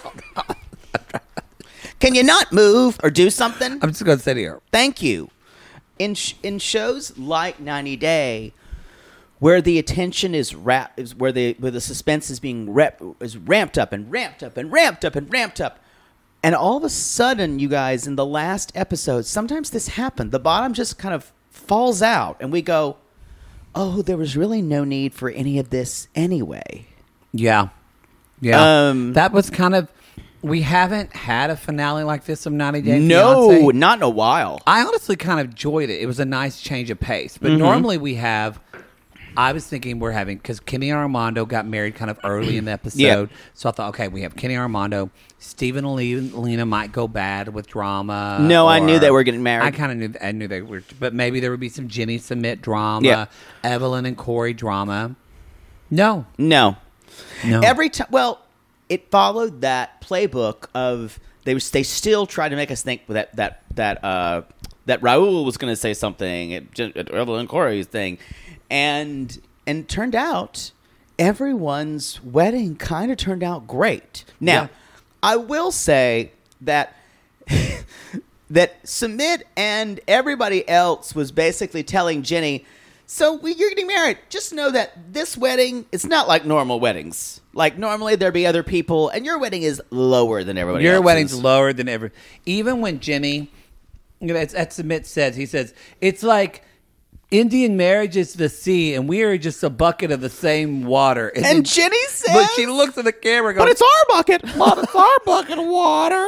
Speaker 4: can you not move or do something?
Speaker 5: I'm just going to sit here.
Speaker 4: Thank you. In sh- in shows like ninety Day, where the attention is wrapped, is where the where the suspense is being rep- is ramped up and ramped up and ramped up and ramped up, and all of a sudden, you guys, in the last episode, sometimes this happened. The bottom just kind of falls out, and we go, "Oh, there was really no need for any of this anyway."
Speaker 5: Yeah. Yeah.
Speaker 4: Um,
Speaker 5: that was kind of, we haven't had a finale like this of ninety Day
Speaker 4: No,
Speaker 5: Fiancé.
Speaker 4: not in a while.
Speaker 5: I honestly kind of enjoyed it. It was a nice change of pace. But
Speaker 4: Mm-hmm.
Speaker 5: normally we have, I was thinking we're having, because Kenny and Armando got married kind of early in the episode.
Speaker 4: Yeah.
Speaker 5: So I thought, okay, we have Kenny and Armando. Stephen and Lena might go bad with drama.
Speaker 4: No, I
Speaker 5: or-
Speaker 4: knew they were getting married.
Speaker 5: I kind of knew, I knew they were, but maybe there would be some Jenny Submit drama,
Speaker 4: Yeah.
Speaker 5: Evelyn and Corey drama. No.
Speaker 4: No.
Speaker 5: No.
Speaker 4: Every time, well, it followed that playbook of they was they still tried to make us think that that that uh, that Raul was going to say something at, at Evelyn Corey's thing, and and it turned out everyone's wedding kind of turned out great. Now,
Speaker 5: Yeah.
Speaker 4: I will say that that Submit and everybody else was basically telling Jenny, So we, you're getting married. Just know that this wedding, it's not like normal weddings. Like normally there'd be other people, and your wedding is lower than everybody
Speaker 5: Your
Speaker 4: else's.
Speaker 5: wedding's lower than ever. Even when Jenny, you know, as, as Submit says, he says, it's like Indian marriage is the sea, and we are just a bucket of the same water. And,
Speaker 4: And
Speaker 5: then-
Speaker 4: Jenny says,
Speaker 5: but she looks at the camera and goes,
Speaker 4: but it's our bucket.
Speaker 5: but it's our bucket of water.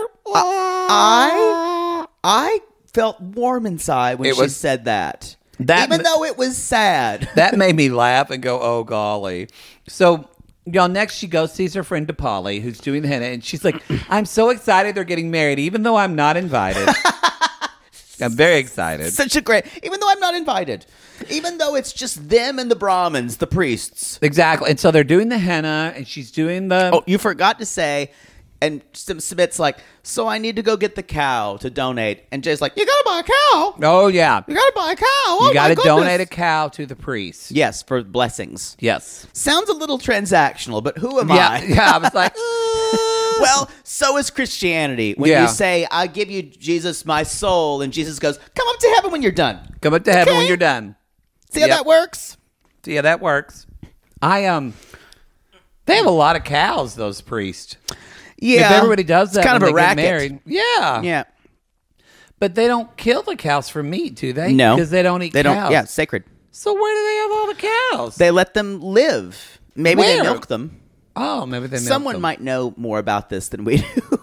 Speaker 4: I I felt warm inside when
Speaker 5: It
Speaker 4: she
Speaker 5: was-
Speaker 4: said that.
Speaker 5: That
Speaker 4: Even
Speaker 5: ma-
Speaker 4: though it was sad.
Speaker 5: That made me laugh and go, oh, golly. So, y'all, next she goes, sees her friend DePauli, who's doing the henna, and she's like, I'm so excited they're getting married, even though I'm not invited. I'm very excited.
Speaker 4: Such a great, even though I'm not invited. Even though it's just them and the Brahmins, the priests.
Speaker 5: Exactly. And so they're doing the henna, and she's doing the...
Speaker 4: Oh, you forgot to say, and Submit's like, so I need to go get the cow to donate. And Jay's like, you gotta buy a cow.
Speaker 5: Oh, yeah.
Speaker 4: You gotta buy a cow. Oh,
Speaker 5: You got to
Speaker 4: my
Speaker 5: donate
Speaker 4: goodness.
Speaker 5: a cow to the priest.
Speaker 4: Yes, for blessings.
Speaker 5: Yes.
Speaker 4: Sounds a little transactional, but who am
Speaker 5: Yeah,
Speaker 4: I?
Speaker 5: yeah. I was like,
Speaker 4: Well, so is Christianity. When
Speaker 5: Yeah.
Speaker 4: you say, I give you, Jesus, my soul, and Jesus goes, come up to heaven when you're done.
Speaker 5: come up to heaven
Speaker 4: Okay.
Speaker 5: when you're done.
Speaker 4: See how
Speaker 5: Yep.
Speaker 4: that works?
Speaker 5: Yeah, that works. I, um, they have a lot of cows, those priests.
Speaker 4: Yeah.
Speaker 5: If everybody does that
Speaker 4: it's kind
Speaker 5: when
Speaker 4: of a
Speaker 5: they
Speaker 4: racket.
Speaker 5: get married. Yeah.
Speaker 4: Yeah.
Speaker 5: But they don't kill the cows for meat, do they?
Speaker 4: No.
Speaker 5: Because they don't eat
Speaker 4: They
Speaker 5: cows.
Speaker 4: don't. Yeah, it's sacred.
Speaker 5: So where do they have all the cows?
Speaker 4: They let them live. Maybe they
Speaker 5: Where?
Speaker 4: milk them.
Speaker 5: oh, maybe they milk
Speaker 4: Someone
Speaker 5: them.
Speaker 4: might know more about this than we do.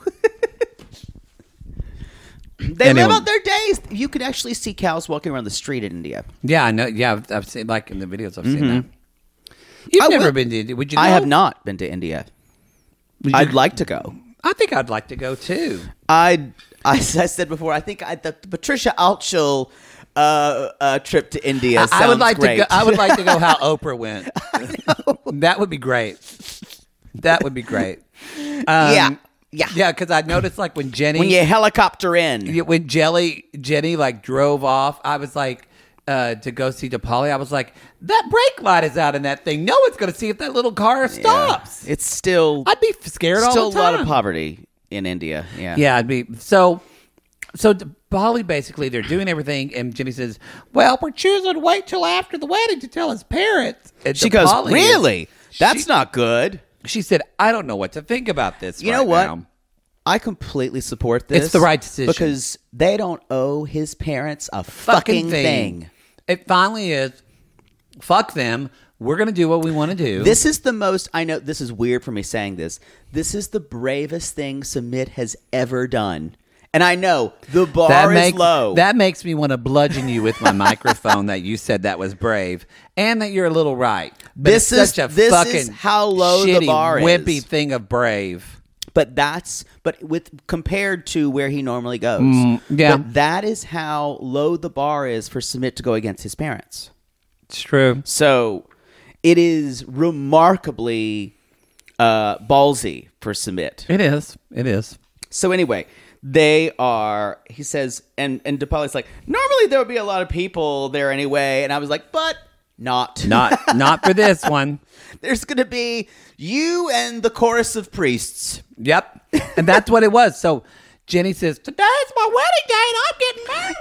Speaker 4: They
Speaker 5: Anyway.
Speaker 4: live out their days. You could actually see cows walking around the street in India.
Speaker 5: Yeah, I know. Yeah, I've, I've seen, like in the videos, I've seen that. You've
Speaker 4: I
Speaker 5: never
Speaker 4: will-
Speaker 5: been to India. Would you
Speaker 4: I
Speaker 5: go?
Speaker 4: have not been to India.
Speaker 5: Would you-
Speaker 4: I'd like to go.
Speaker 5: I think I'd like to go too.
Speaker 4: I, I, I said before, I think I, the Patricia Altschul uh, uh, trip to India
Speaker 5: I,
Speaker 4: sounds
Speaker 5: I would like
Speaker 4: great.
Speaker 5: to go. I would like to go how Oprah went. That would be great. That would be great. Um,
Speaker 4: Yeah. Yeah.
Speaker 5: yeah. Because I noticed, like when Jenny,
Speaker 4: when you helicopter in.
Speaker 5: Yeah, when Jelly Jenny like drove off, I was like uh, to go see DePauli. I was like, that brake light is out in that thing. No one's going to see if that little car stops.
Speaker 4: It's still
Speaker 5: I'd be scared all
Speaker 4: still
Speaker 5: the
Speaker 4: a
Speaker 5: time.
Speaker 4: lot of poverty in India. Yeah.
Speaker 5: Yeah, I'd be so. So DePauli basically they're doing everything, and Jenny says, "Well, we're choosing to wait till after the wedding to tell his parents." And
Speaker 4: She goes,
Speaker 5: DePauli is-
Speaker 4: really? That's
Speaker 5: she-
Speaker 4: not good.
Speaker 5: She said, "I don't know what to think about this."
Speaker 4: You
Speaker 5: right
Speaker 4: know what?
Speaker 5: now."
Speaker 4: I completely support this.
Speaker 5: It's the right decision.
Speaker 4: because they don't owe his parents a fucking, thing.
Speaker 5: It finally is. Fuck them. We're gonna do what we want to do.
Speaker 4: This is the most. I know this is weird for me saying this. This is the bravest thing Submit has ever done, and I know the bar
Speaker 5: that
Speaker 4: is
Speaker 5: makes
Speaker 4: low.
Speaker 5: that makes me want to bludgeon you with my microphone. That you said that was brave, and that you're a little right. But
Speaker 4: This
Speaker 5: it's
Speaker 4: is-
Speaker 5: such a
Speaker 4: this
Speaker 5: fucking
Speaker 4: is how low the
Speaker 5: shitty,
Speaker 4: bar is.
Speaker 5: wimpy thing of brave.
Speaker 4: But that's but with compared to where he normally goes.
Speaker 5: Mm, yeah.
Speaker 4: But that is how low the bar is for Submit to go against his parents.
Speaker 5: It's true.
Speaker 4: So it is remarkably uh, ballsy for Submit.
Speaker 5: It is. It is.
Speaker 4: So anyway, they are. He says, and and DePauli's like, normally there would be a lot of people there anyway, and I was like, but not,
Speaker 5: Not not for this one.
Speaker 4: There's going to be you and the chorus of priests.
Speaker 5: Yep. And that's what it was. So Jenny says, today's my wedding day and I'm getting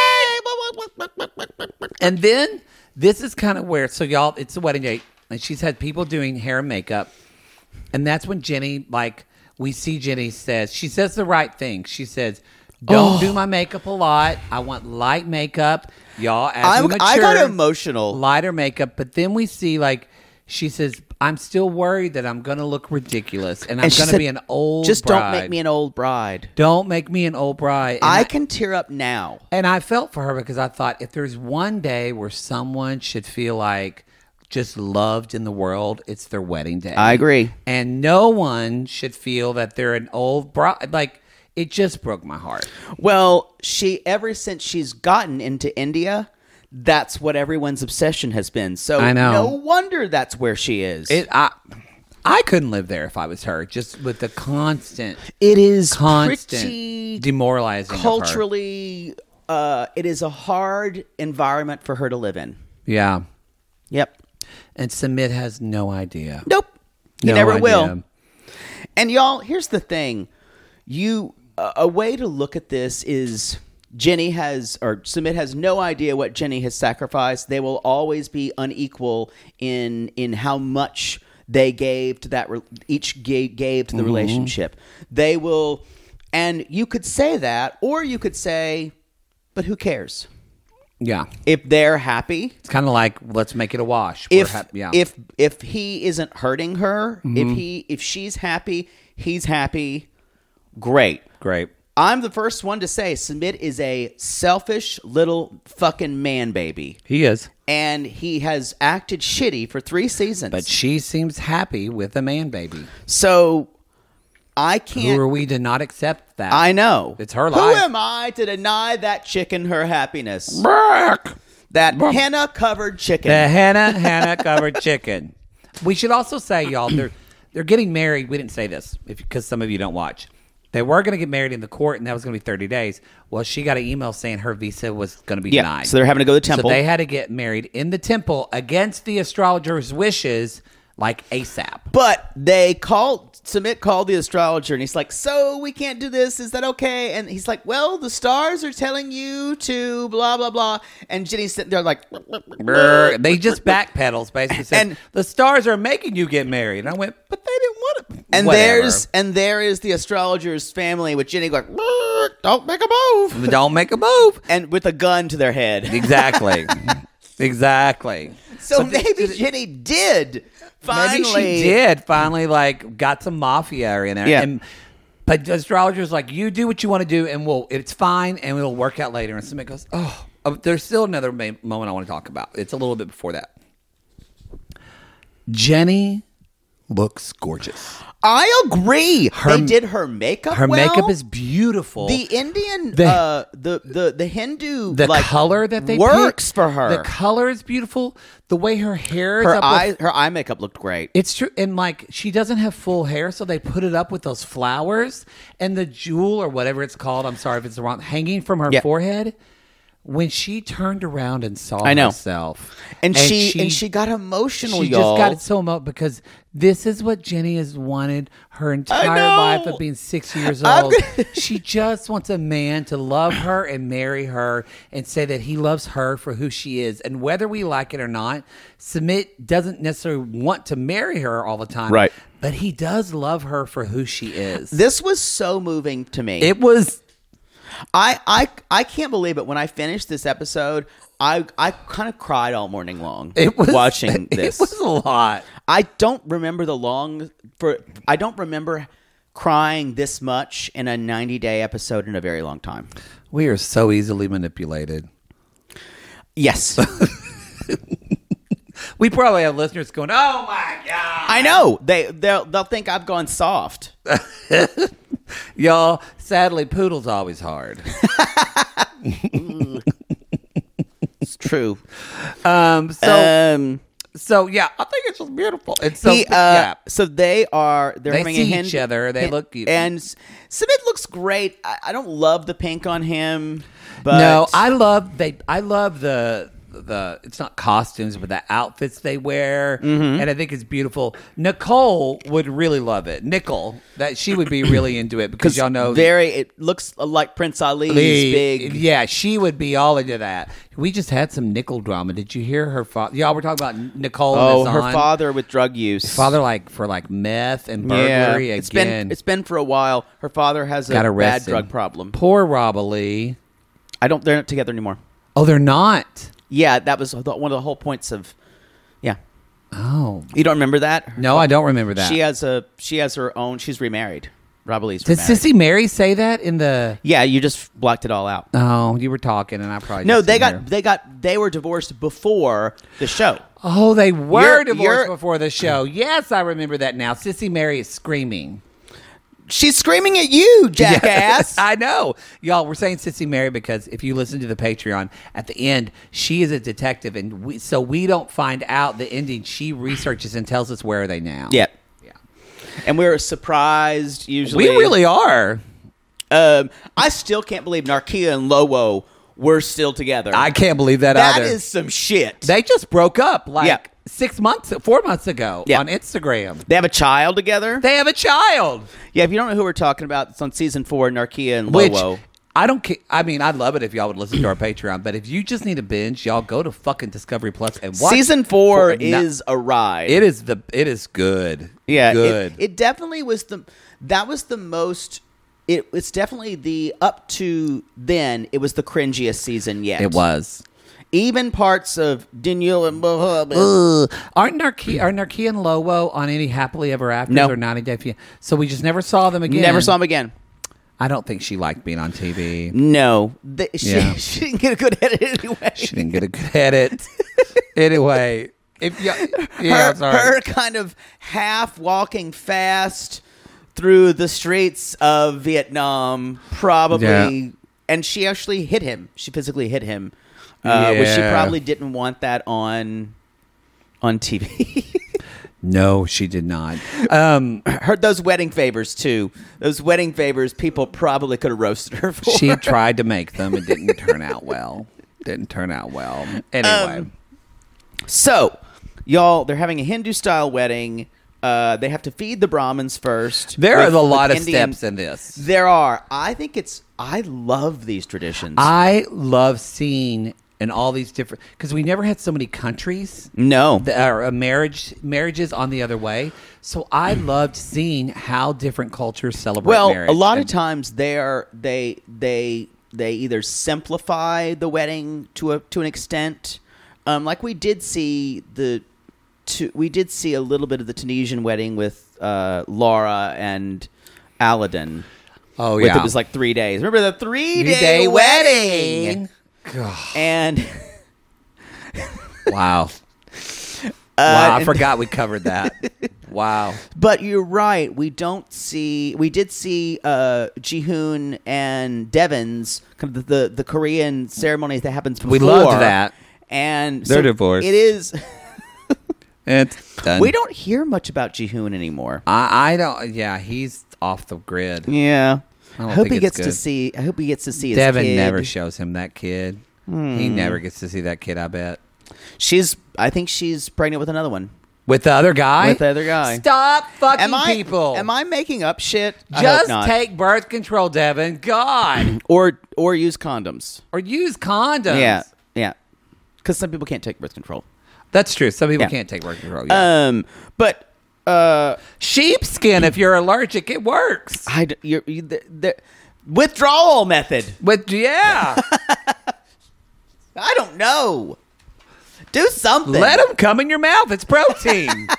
Speaker 5: married. Yay! And then this is kind of where, so y'all, it's a wedding day. And she's had people doing hair and makeup. And that's when Jenny, like, we see Jenny says, she says the right thing. She says, don't do my makeup a lot. I want light makeup. Y'all, as
Speaker 4: I'm-
Speaker 5: we mature,
Speaker 4: I got emotional.
Speaker 5: lighter makeup. But then we see, like, she says, I'm still worried that I'm going to look ridiculous and I'm
Speaker 4: And she
Speaker 5: going to
Speaker 4: said,
Speaker 5: be an old
Speaker 4: Just
Speaker 5: bride.
Speaker 4: don't make me an old bride.
Speaker 5: Don't make me an old bride. And
Speaker 4: I can tear up now.
Speaker 5: And I felt for her because I thought if there's one day where someone should feel like just loved in the world, it's their wedding day.
Speaker 4: I agree.
Speaker 5: And no one should feel that they're an old bride. Like, it just broke my heart.
Speaker 4: Well, she ever since she's gotten into India, that's what everyone's obsession has been. So
Speaker 5: I know.
Speaker 4: no wonder that's where she is.
Speaker 5: It, I, I couldn't live there if I was her. Just with the constant,
Speaker 4: It is
Speaker 5: constant
Speaker 4: pretty
Speaker 5: demoralizing. of her.
Speaker 4: culturally. Uh, it is a hard environment for her to live in.
Speaker 5: Yeah.
Speaker 4: Yep.
Speaker 5: And Submit has no idea.
Speaker 4: Nope. You
Speaker 5: No
Speaker 4: never
Speaker 5: idea.
Speaker 4: will. And y'all, here's the thing. You a, a way to look at this is Jenny has, or Sumit has no idea what Jenny has sacrificed. They will always be unequal in in how much they gave to that, re- each gave, gave to the mm-hmm. relationship. They will, and you could say that, or you could say, but who cares?
Speaker 5: Yeah.
Speaker 4: If they're happy.
Speaker 5: It's kind of like, let's make it a wash.
Speaker 4: If,
Speaker 5: ha- yeah.
Speaker 4: if, if he isn't hurting her,
Speaker 5: mm-hmm.
Speaker 4: if he, if she's happy, he's happy, great.
Speaker 5: Great.
Speaker 4: I'm the first one to say Sumit is a selfish little fucking man baby.
Speaker 5: He is.
Speaker 4: And he has acted shitty for three seasons.
Speaker 5: But she seems happy with a man baby.
Speaker 4: So I can't.
Speaker 5: Who are we to not accept that?
Speaker 4: I know.
Speaker 5: It's her
Speaker 4: Who
Speaker 5: life.
Speaker 4: am I to deny that chicken her happiness?
Speaker 5: Burk.
Speaker 4: That henna-covered chicken.
Speaker 5: The henna, henna-covered chicken. We should also say, y'all, they're, they're getting married. We didn't say this because some of you don't watch. They were going to get married in the court, and that was going to be thirty days. Well, she got an email saying her visa was going to be
Speaker 4: yeah,
Speaker 5: denied.
Speaker 4: So they're having to go to the temple.
Speaker 5: So they had to get married in the temple against the astrologer's wishes, like ASAP.
Speaker 4: But they called, Sumit called the astrologer, and he's like, so we can't do this. Is that okay? And he's like, well, the stars are telling you to blah, blah, blah. And Jenny's sitting there like...
Speaker 5: Brr. They just backpedals, basically. Said,
Speaker 4: and
Speaker 5: the stars are making you get married. And I went, but they didn't want it.
Speaker 4: And
Speaker 5: Whatever.
Speaker 4: there's and there is the astrologer's family with Jenny going, don't make a move.
Speaker 5: Don't make a move.
Speaker 4: And with a gun to their head.
Speaker 5: Exactly. Exactly.
Speaker 4: So
Speaker 5: but
Speaker 4: maybe
Speaker 5: the,
Speaker 4: Jenny did finally.
Speaker 5: Maybe she did finally, like, got some mafia in there.
Speaker 4: Yeah.
Speaker 5: And, but the astrologer's like, you do what you want to do, and we'll it's fine, and it'll work out later. And somebody goes, oh, oh there's still another ma- moment I want to talk about. It's a little bit before that. Jenny looks gorgeous.
Speaker 4: I agree.
Speaker 5: Her,
Speaker 4: they did her makeup.
Speaker 5: Her
Speaker 4: well.
Speaker 5: makeup is beautiful.
Speaker 4: The Indian,
Speaker 5: the,
Speaker 4: uh, the the the Hindu,
Speaker 5: the
Speaker 4: like,
Speaker 5: color that they
Speaker 4: works
Speaker 5: picked,
Speaker 4: for her.
Speaker 5: The color is beautiful. The way her hair, is
Speaker 4: her
Speaker 5: up
Speaker 4: eye,
Speaker 5: with,
Speaker 4: her eye makeup looked great.
Speaker 5: It's true, and like she doesn't have full hair, so they put it up with those flowers and the jewel or whatever it's called. I'm sorry if it's the wrong hanging from her
Speaker 4: yeah.
Speaker 5: forehead. When she turned around and saw
Speaker 4: I know.
Speaker 5: herself,
Speaker 4: and,
Speaker 5: and
Speaker 4: she,
Speaker 5: she
Speaker 4: and she got emotional.
Speaker 5: she
Speaker 4: y'all.
Speaker 5: just got it so emotional because this is what Jenny has wanted her entire life of being six years old. She just wants a man to love her and marry her and say that he loves her for who she is. And whether we like it or not, Sumit doesn't necessarily want to marry her all the time,
Speaker 4: right?
Speaker 5: But he does love her for who she is.
Speaker 4: This was so moving to me.
Speaker 5: It was.
Speaker 4: I, I I can't believe it. When I finished this episode, I I kind of cried all morning long.
Speaker 5: It was
Speaker 4: watching this.
Speaker 5: It was a lot.
Speaker 4: I don't remember the long for. I don't remember crying this much in a ninety day episode in a very long time.
Speaker 5: We are so easily manipulated.
Speaker 4: Yes.
Speaker 5: We probably have listeners going, "Oh my god!"
Speaker 4: I know they they'll they'll think I've gone soft.
Speaker 5: Y'all, sadly, poodle's always hard.
Speaker 4: It's true.
Speaker 5: Um. So.
Speaker 4: Um.
Speaker 5: So yeah, I think it's just beautiful. It's so
Speaker 4: He, uh,
Speaker 5: yeah.
Speaker 4: So they are. They're
Speaker 5: They
Speaker 4: having
Speaker 5: see
Speaker 4: a hen-
Speaker 5: each other. They
Speaker 4: hen-
Speaker 5: look cute.
Speaker 4: And Sumit looks great. I, I don't love the pink on him, but
Speaker 5: No, I love they. I love the the. It's not costumes, but the outfits they wear,
Speaker 4: Mm-hmm.
Speaker 5: and I think it's beautiful. Nicole would really love it. Nicole, that she would be really into it because y'all know
Speaker 4: very. It looks like Prince Ali's
Speaker 5: Lee,
Speaker 4: big.
Speaker 5: Yeah, she would be all into that. We just had some Nicole drama. Did you hear her father? Y'all were talking about Nicole.
Speaker 4: Oh,
Speaker 5: and
Speaker 4: her
Speaker 5: Hassan.
Speaker 4: father with drug use.
Speaker 5: Father, like for like meth and burglary
Speaker 4: yeah, it's
Speaker 5: again.
Speaker 4: been it's been for a while. Her father has a
Speaker 5: Got
Speaker 4: bad
Speaker 5: arrested.
Speaker 4: drug problem.
Speaker 5: Poor Robba Lee.
Speaker 4: I don't. They're not together anymore.
Speaker 5: Oh, they're not.
Speaker 4: Yeah, that was the, one of the whole points of. Yeah.
Speaker 5: Oh
Speaker 4: You don't remember that?
Speaker 5: no, I don't remember that.
Speaker 4: She has a. She has her own. She's remarried. Robba Lee's
Speaker 5: Did
Speaker 4: remarried.
Speaker 5: Sissy Mary say that in the?
Speaker 4: Yeah, you just blocked it all out.
Speaker 5: Oh, you were talking, and I probably
Speaker 4: No,
Speaker 5: just
Speaker 4: they
Speaker 5: didn't
Speaker 4: got
Speaker 5: hear.
Speaker 4: they got they were divorced before the show.
Speaker 5: Oh, they were
Speaker 4: You're-
Speaker 5: divorced
Speaker 4: you're-
Speaker 5: before the show. Yes, I remember that now. Sissy Mary is screaming.
Speaker 4: She's screaming at you, jackass.
Speaker 5: I know. Y'all, we're saying Sissy Mary because if you listen to the Patreon, at the end, she is a detective. And we, so we don't find out the ending. She researches and tells us where are they now.
Speaker 4: Yeah.
Speaker 5: Yeah.
Speaker 4: And we were surprised usually.
Speaker 5: We really are.
Speaker 4: Um, I still can't believe Narkia and Lowo were still together.
Speaker 5: I can't believe that,
Speaker 4: That
Speaker 5: either.
Speaker 4: is some shit.
Speaker 5: They just broke up like
Speaker 4: Yeah.
Speaker 5: six months, four months ago
Speaker 4: Yeah.
Speaker 5: on Instagram.
Speaker 4: They have a child together.
Speaker 5: They have a child.
Speaker 4: Yeah, if you don't know who we're talking about, it's on season four, Narkia and
Speaker 5: Which
Speaker 4: Lowo.
Speaker 5: I don't care. I mean, I'd love it if y'all would listen to our Patreon, but if you just need a binge, y'all go to fucking Discovery Plus and watch.
Speaker 4: Season four
Speaker 5: for- no-
Speaker 4: is a ride.
Speaker 5: It is the. It is good.
Speaker 4: Yeah,
Speaker 5: good.
Speaker 4: It, it definitely was the. That was the most. It, it's definitely the up to then. It was the cringiest season yet.
Speaker 5: It was.
Speaker 4: Even parts of Danielle and blah, blah, blah.
Speaker 5: Ugh. Aren't Narki are Narki and Lowo on any Happily Ever Afters
Speaker 4: No.
Speaker 5: or ninety Day Fiancé? So we just never saw them again.
Speaker 4: Never saw him again.
Speaker 5: I don't think she liked being on T V.
Speaker 4: No, the, she,
Speaker 5: Yeah.
Speaker 4: she didn't get a good edit anyway.
Speaker 5: She didn't get a good edit. Anyway, if you, yeah,
Speaker 4: her,
Speaker 5: sorry.
Speaker 4: her kind of half walking fast through the streets of Vietnam, probably,
Speaker 5: Yeah.
Speaker 4: and she actually hit him. She physically hit him, uh, which she
Speaker 5: Yeah.
Speaker 4: probably didn't want that on on T V.
Speaker 5: No, she did not. Um,
Speaker 4: Heard those wedding favors too. Those wedding favors, people probably could have roasted her for.
Speaker 5: she tried to make them. It didn't turn out well. Didn't turn out well. Anyway.
Speaker 4: Um, So, y'all, they're having a Hindu style wedding. Uh, they have to feed the Brahmins first.
Speaker 5: there
Speaker 4: with-
Speaker 5: are a lot
Speaker 4: with
Speaker 5: of
Speaker 4: Indian-
Speaker 5: steps in this.
Speaker 4: There are. I think it's. I love these traditions.
Speaker 5: I love seeing in all these different because we never had so many countries
Speaker 4: no.
Speaker 5: that are uh, marriage marriages on the other way. So I loved seeing how different cultures celebrate
Speaker 4: Well,
Speaker 5: marriage.
Speaker 4: a lot of
Speaker 5: And-
Speaker 4: times they are they they they either simplify the wedding to a to an extent, um, like we did see the. To, we did see a little bit of the Tunisian wedding with uh, Laura and Aladdin.
Speaker 5: Oh
Speaker 4: with,
Speaker 5: yeah,
Speaker 4: it was like three days. Remember the three day,
Speaker 5: Three-day
Speaker 4: wedding?
Speaker 5: wedding.
Speaker 4: And
Speaker 5: Wow.
Speaker 4: Uh,
Speaker 5: wow, I
Speaker 4: and-
Speaker 5: forgot we covered that. Wow.
Speaker 4: But you're right. We don't see. We did see uh, Jihoon and Devon's kind of the, the the Korean ceremonies that happens before.
Speaker 5: We loved that.
Speaker 4: And
Speaker 5: They're
Speaker 4: so
Speaker 5: divorced.
Speaker 4: It is.
Speaker 5: It's done.
Speaker 4: We don't hear much about Jihoon anymore.
Speaker 5: I, I don't. Yeah, he's off the grid.
Speaker 4: Yeah.
Speaker 5: I don't
Speaker 4: I hope
Speaker 5: think
Speaker 4: he
Speaker 5: it's
Speaker 4: gets to
Speaker 5: good.
Speaker 4: see. I hope he gets to see his
Speaker 5: Devin
Speaker 4: kid.
Speaker 5: never shows him that kid.
Speaker 4: Hmm.
Speaker 5: He never gets to see that kid. I bet.
Speaker 4: She's. I think she's pregnant with another one.
Speaker 5: With the other guy.
Speaker 4: With the other guy.
Speaker 5: Stop fucking
Speaker 4: Am I?
Speaker 5: people.
Speaker 4: Am I making up shit? I hope
Speaker 5: Just
Speaker 4: not.
Speaker 5: take birth control, Devin. God.
Speaker 4: or or use condoms.
Speaker 5: Or use condoms.
Speaker 4: Yeah. Yeah. Because some people can't take birth control.
Speaker 5: That's true. Some people
Speaker 4: Yeah.
Speaker 5: can't take birth control. Yeah.
Speaker 4: Um. But. Uh.
Speaker 5: Sheepskin, if you're allergic, it works.
Speaker 4: I. d- You're, you, the, the withdrawal method.
Speaker 5: But yeah.
Speaker 4: I don't know. Do something.
Speaker 5: Let them come in your mouth. It's protein.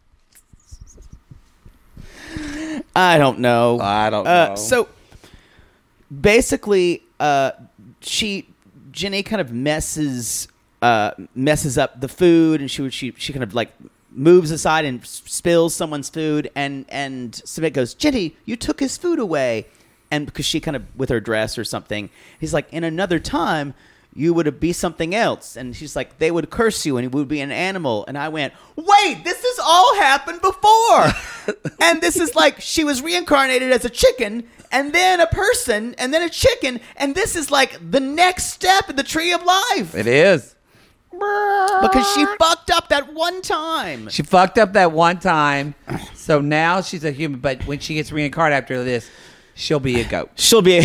Speaker 4: I don't know.
Speaker 5: I don't
Speaker 4: Uh,
Speaker 5: know.
Speaker 4: so basically, uh, she Jenny kind of messes uh, messes up the food, and she she she kind of like moves aside and s- spills someone's food, and and Submit goes, Jenny, you took his food away, and because she kind of with her dress or something, he's like, in another time. You would be something else. And she's like, they would curse you and it would be an animal. And I went, wait, this has all happened before. And this is like, she was reincarnated as a chicken and then a person and then a chicken. And this is like the next step in the tree of life.
Speaker 5: It is.
Speaker 4: Because she fucked up that one time.
Speaker 5: She fucked up that one time. So now she's a human. But when she gets reincarnated after this, she'll be a goat.
Speaker 4: She'll be.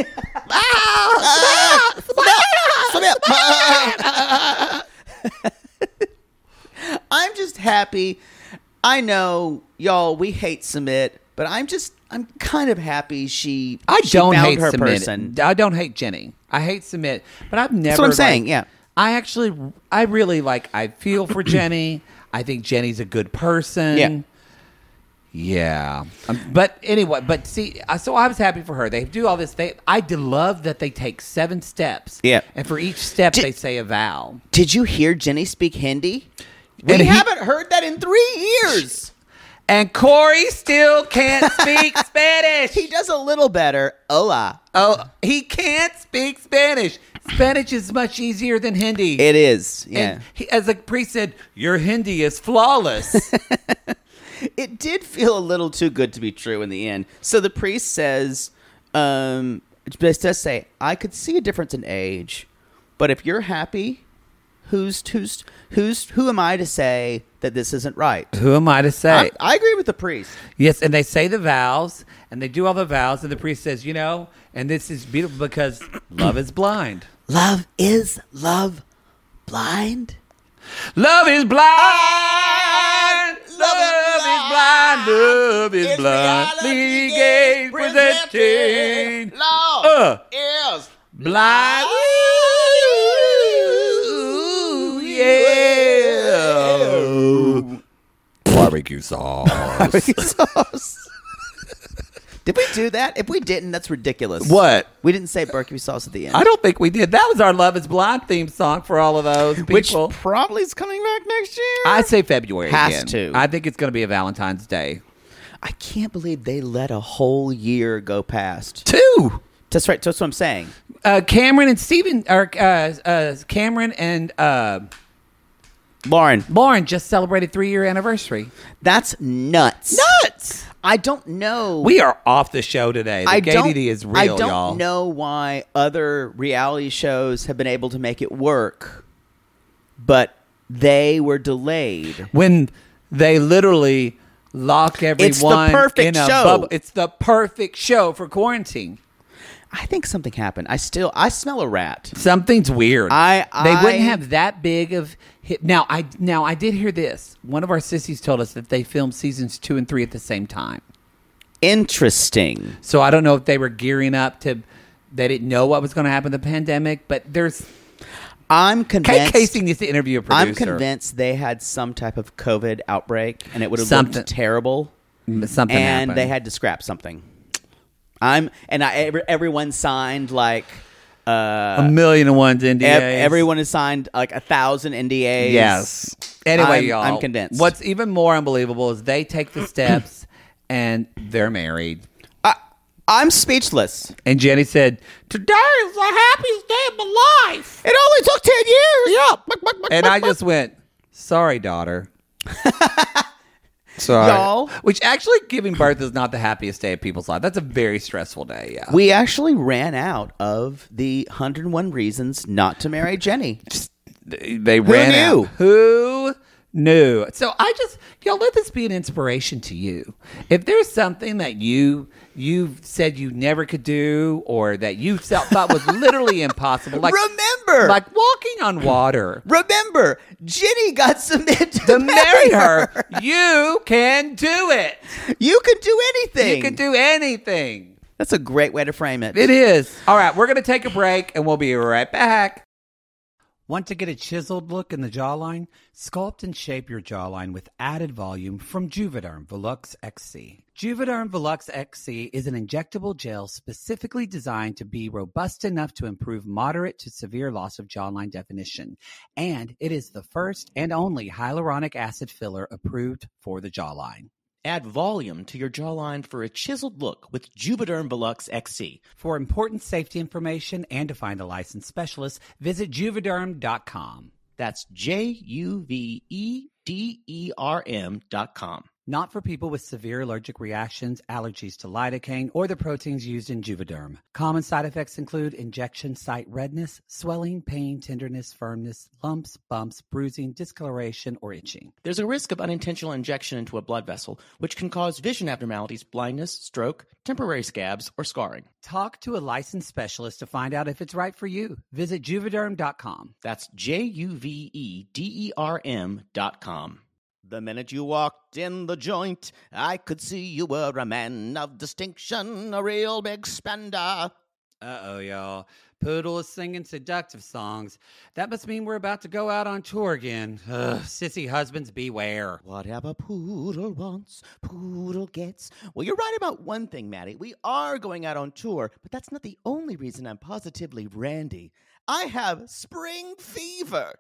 Speaker 4: I'm just happy. I know, y'all, we hate Submit, but I'm just, I'm kind of happy she.
Speaker 5: I
Speaker 4: she
Speaker 5: don't
Speaker 4: found
Speaker 5: hate
Speaker 4: her
Speaker 5: Submit.
Speaker 4: person.
Speaker 5: I don't hate Jenny. I hate Submit, but I've never.
Speaker 4: what I'm
Speaker 5: like-
Speaker 4: saying, yeah.
Speaker 5: I actually, I really like. I feel for Jenny. I think Jenny's a good person.
Speaker 4: Yeah.
Speaker 5: Yeah. Um, but anyway, but see, uh, so I was happy for her. They do all this. They, I did love that they take seven steps.
Speaker 4: Yeah.
Speaker 5: And for each step,
Speaker 4: Did-
Speaker 5: they say a vow.
Speaker 4: Did you hear Jenny speak Hindi? We
Speaker 5: And he-
Speaker 4: haven't heard that in three years.
Speaker 5: And Corey still can't speak Spanish.
Speaker 4: He does a little better. Hola.
Speaker 5: Oh, he can't speak Spanish. Spanish is much easier than Hindi.
Speaker 4: It is. Yeah.
Speaker 5: And he, as the priest said, your Hindi is flawless.
Speaker 4: It did feel a little too good to be true in the end. So the priest says, um, it does say, I could see a difference in age, but if you're happy, Who's who's who's who am I to say that this isn't right?
Speaker 5: Who am I to say?
Speaker 4: I, I agree with the priest.
Speaker 5: Yes, and they say the vows, and they do all the vows, and the priest says, you know, and this is beautiful because love is blind.
Speaker 4: Love is love blind.
Speaker 5: Love is blind. Love is blind. Love is blind. The gate presenting.
Speaker 4: Love
Speaker 5: Uh.
Speaker 4: is
Speaker 5: Blind. Ooh, yeah. Barbecue sauce.
Speaker 4: sauce. Did we do that? If we didn't, that's ridiculous.
Speaker 5: What?
Speaker 4: We didn't say barbecue sauce at the end.
Speaker 5: I don't think we did. That was our Love is Blind theme song for all of those people.
Speaker 4: Which probably is coming back next year.
Speaker 5: I say February
Speaker 4: Has
Speaker 5: again.
Speaker 4: to.
Speaker 5: I think it's going to be a Valentine's Day.
Speaker 4: I can't believe they let a whole year go past.
Speaker 5: Two.
Speaker 4: That's right. That's what I'm saying.
Speaker 5: Uh, Cameron and Steven, or uh, uh, Cameron and uh,
Speaker 4: Lauren,
Speaker 5: Lauren just celebrated three-year anniversary.
Speaker 4: that's nuts.
Speaker 5: Nuts!
Speaker 4: I don't know.
Speaker 5: We are off the show today. The
Speaker 4: I
Speaker 5: K D D is real,
Speaker 4: I don't
Speaker 5: y'all.
Speaker 4: know why other reality shows have been able to make it work, but they were delayed.
Speaker 5: When they literally lock everyone
Speaker 4: It's the perfect
Speaker 5: in a
Speaker 4: show.
Speaker 5: bubble. It's the perfect show for quarantine.
Speaker 4: I think something happened. I still, I smell a rat.
Speaker 5: Something's weird.
Speaker 4: I-
Speaker 5: they
Speaker 4: I-
Speaker 5: wouldn't have that big of hit. Now I now I did hear this. One of our sissies told us that they filmed seasons two and three at the same time.
Speaker 4: Interesting.
Speaker 5: So I don't know if they were gearing up to. They didn't know what was going to happen with the pandemic, but there's.
Speaker 4: I'm
Speaker 5: Kate
Speaker 4: convinced.
Speaker 5: Casey needs to interview a producer.
Speaker 4: I'm convinced they had some type of COVID outbreak, and it would have
Speaker 5: Something.
Speaker 4: looked terrible.
Speaker 5: Something
Speaker 4: and
Speaker 5: happened.
Speaker 4: they had to scrap something. I'm and I every, everyone signed like uh,
Speaker 5: a million and one N D As.
Speaker 4: ev- everyone has signed like a thousand N D As.
Speaker 5: Yes. Anyway,
Speaker 4: I'm-
Speaker 5: y'all.
Speaker 4: I'm convinced.
Speaker 5: What's even more unbelievable is they take the steps and they're married.
Speaker 4: I, I'm speechless.
Speaker 5: And Jenny said, "Today is the happiest day of my life."
Speaker 4: It only took ten years.
Speaker 5: And I just went, "Sorry, daughter." Sorry.
Speaker 4: Y'all.
Speaker 5: Which actually giving birth is not the happiest day of people's life. That's a very stressful day, yeah.
Speaker 4: We actually ran out of the one hundred one reasons not to marry Jenny.
Speaker 5: They, they ran
Speaker 4: knew?
Speaker 5: out. Who knew? So I just, y'all, let this be an inspiration to you. If there's something that you you said you never could do, or that you felt, thought was literally impossible, like
Speaker 4: Remember.
Speaker 5: like walking on water,
Speaker 4: Remember, Jenny got submitted to,
Speaker 5: to marry
Speaker 4: her.
Speaker 5: her, you can do it.
Speaker 4: You can do anything.
Speaker 5: You can do anything.
Speaker 4: That's a great way to frame it.
Speaker 5: It is. All right, we're going to take a break, and we'll be right back. Want to get a chiseled look in the jawline? Sculpt and shape your jawline with added volume from Juvederm Volux X C. Juvederm Volux X C is an injectable gel specifically designed to be robust enough to improve moderate to severe loss of jawline definition. And it is the first and only hyaluronic acid filler approved for the jawline.
Speaker 8: Add volume to your jawline for a chiseled look with Juvederm Volux X C.
Speaker 5: For important safety information and to find a licensed specialist, visit juvederm dot com.
Speaker 8: That's J U V E D E R M dot com.
Speaker 5: Not for people with severe allergic reactions, allergies to lidocaine, or the proteins used in Juvederm. Common side effects include injection site redness, swelling, pain, tenderness, firmness, lumps, bumps, bruising, discoloration, or itching.
Speaker 8: There's a risk of unintentional injection into a blood vessel, which can cause vision abnormalities, blindness, stroke, temporary scabs, or scarring.
Speaker 5: Talk to a licensed specialist to find out if it's right for you. Visit juvederm dot com.
Speaker 8: That's J U V E D E R M dot com.
Speaker 4: The minute you walked in the joint, I could see you were a man of distinction, a real big spender.
Speaker 5: Uh-oh, y'all. Poodle is singing seductive songs. That must mean we're about to go out on tour again. Ugh, sissy husbands, beware.
Speaker 4: Whatever Poodle wants, Poodle gets. Well, you're right about one thing, Maddie. We are going out on tour, but that's not the only reason I'm positively randy. I have spring fever.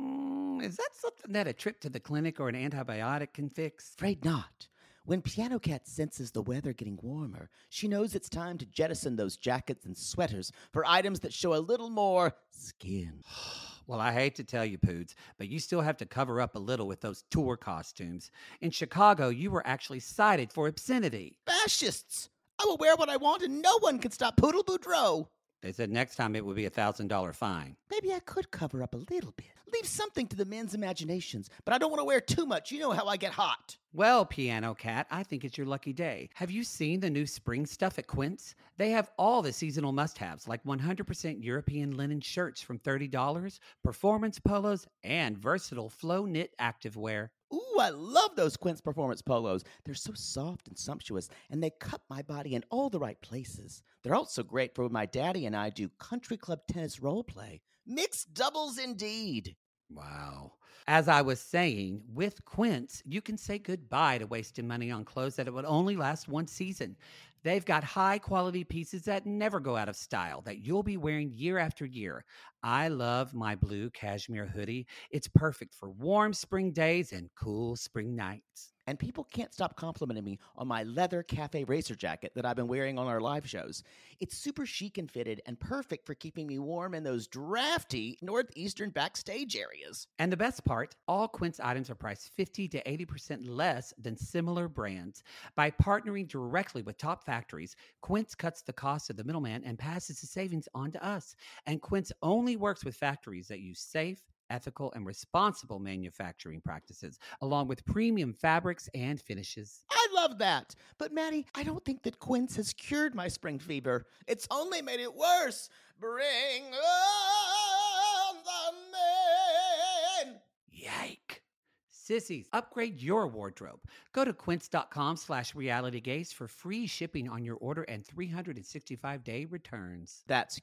Speaker 5: Mm, is that something that a trip to the clinic or an antibiotic can fix?
Speaker 4: Afraid not. When Piano Cat senses the weather getting warmer, she knows it's time to jettison those jackets and sweaters for items that show a little more skin.
Speaker 5: Well, I hate to tell you, Poods, but you still have to cover up a little with those tour costumes. In Chicago, you were actually cited for obscenity.
Speaker 4: Fascists! I will wear what I want and no one can stop Poodle Boudreaux.
Speaker 5: They said next time it would be a one thousand dollars fine.
Speaker 9: Maybe I could cover up a little bit. Leave something to the men's imaginations, but I don't want to wear too much. You know how I get hot.
Speaker 5: Well, Piano Cat, I think it's your lucky day. Have you seen the new spring stuff at Quince? They have all the seasonal must-haves, like one hundred percent European linen shirts from thirty dollars, performance polos, and versatile flow knit activewear.
Speaker 9: Ooh, I love those Quince Performance polos. They're so soft and sumptuous, and they cut my body in all the right places. They're also great for when my daddy and I do country club tennis role play. Mixed doubles indeed.
Speaker 5: Wow. As I was saying, with Quince, you can say goodbye to wasting money on clothes that it would only last one season. They've got high-quality pieces that never go out of style, that you'll be wearing year after year. I love my blue cashmere hoodie. It's perfect for warm spring days and cool spring nights.
Speaker 9: And people can't stop complimenting me on my leather cafe racer jacket that I've been wearing on our live shows. It's super chic and fitted and perfect for keeping me warm in those drafty northeastern backstage areas.
Speaker 5: And the best part, all Quince items are priced fifty to eighty percent less than similar brands. By partnering directly with top factories, Quince cuts the cost of the middleman and passes the savings on to us. And Quince only works with factories that use safe, ethical, and responsible manufacturing practices, along with premium fabrics and finishes.
Speaker 9: I love that. But Maddie, I don't think that Quince has cured my spring fever. It's only made it worse. Bring on the men.
Speaker 5: Yike. Sissies, upgrade your wardrobe. Go to quince.com slash realitygaze for free shipping on your order and three hundred sixty-five day returns.
Speaker 9: That's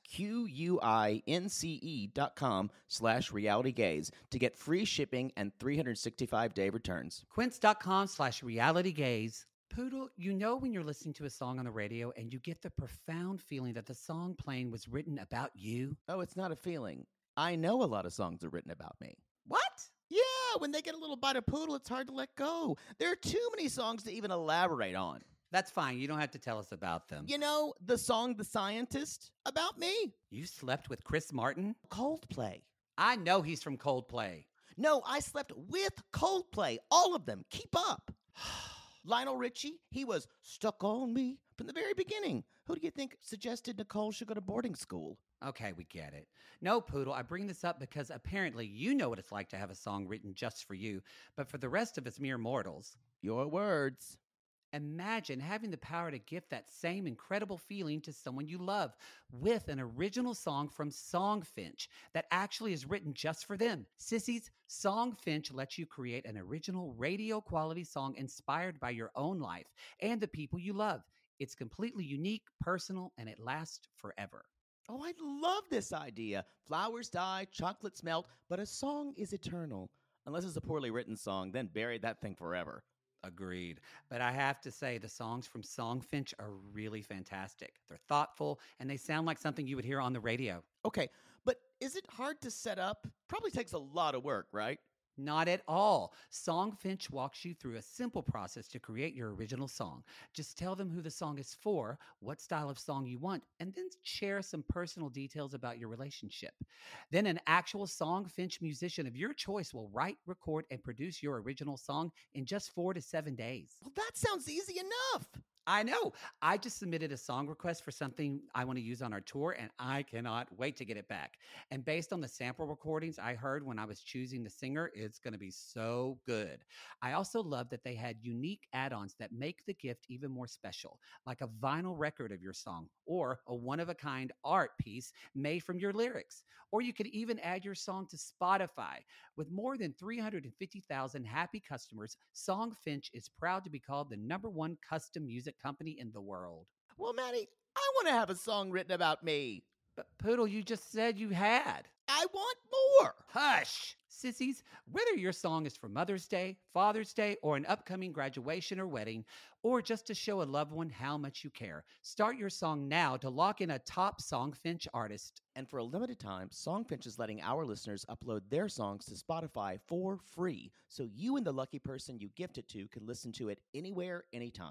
Speaker 9: Q-U-I-N-C-E dot com slash realitygaze to get free shipping and three hundred sixty-five day returns.
Speaker 5: Quince.com slash realitygaze. Poodle, you know when you're listening to a song on the radio and you get the profound feeling that the song playing was written about you?
Speaker 9: Oh, it's not a feeling. I know a lot of songs are written about me.
Speaker 5: What?
Speaker 9: Yeah, when they get a little bite of Poodle, it's hard to let go. There are too many songs to even elaborate on.
Speaker 5: That's fine. You don't have to tell us about them.
Speaker 9: You know, the song The Scientist, about me.
Speaker 5: You slept with Chris Martin?
Speaker 9: Coldplay.
Speaker 5: I know he's from Coldplay.
Speaker 9: No, I slept with Coldplay. All of them. Keep up. Lionel Richie, he was stuck on me from the very beginning. Who do you think suggested Nicole should go to boarding school?
Speaker 5: Okay, we get it. No, Poodle, I bring this up because apparently you know what it's like to have a song written just for you, but for the rest of us mere mortals.
Speaker 9: Your words.
Speaker 5: Imagine having the power to gift that same incredible feeling to someone you love with an original song from Songfinch that actually is written just for them. Sissies, Songfinch lets you create an original radio-quality song inspired by your own life and the people you love. It's completely unique, personal, and it lasts forever.
Speaker 9: Oh, I love this idea. Flowers die, chocolates melt, but a song is eternal. Unless it's a poorly written song, then bury that thing forever.
Speaker 5: Agreed. But I have to say, the songs from Songfinch are really fantastic. They're thoughtful, and they sound like something you would hear on the radio.
Speaker 9: Okay, but is it hard to set up? Probably takes a lot of work, right?
Speaker 5: Not at all. Songfinch walks you through a simple process to create your original song. Just tell them who the song is for, what style of song you want, and then share some personal details about your relationship. Then an actual Songfinch musician of your choice will write, record, and produce your original song in just four to seven days.
Speaker 9: Well, that sounds easy enough.
Speaker 5: I know. I just submitted a song request for something I want to use on our tour, and I cannot wait to get it back. And based on the sample recordings I heard when I was choosing the singer, it's going to be so good. I also love that they had unique add-ons that make the gift even more special, like a vinyl record of your song or a one-of-a-kind art piece made from your lyrics. Or you could even add your song to Spotify. With more than three hundred fifty thousand happy customers, Songfinch is proud to be called the number one custom music company in the world.
Speaker 9: Well, Maddie, I want to have a song written about me.
Speaker 5: But Poodle, you just said you had.
Speaker 9: I want more.
Speaker 5: Hush! Sissies, whether your song is for Mother's Day, Father's Day, or an upcoming graduation or wedding, or just to show a loved one how much you care, start your song now to lock in a top Songfinch artist.
Speaker 9: And for a limited time, Songfinch is letting our listeners upload their songs to Spotify for free, so you and the lucky person you gift it to can listen to it anywhere, anytime.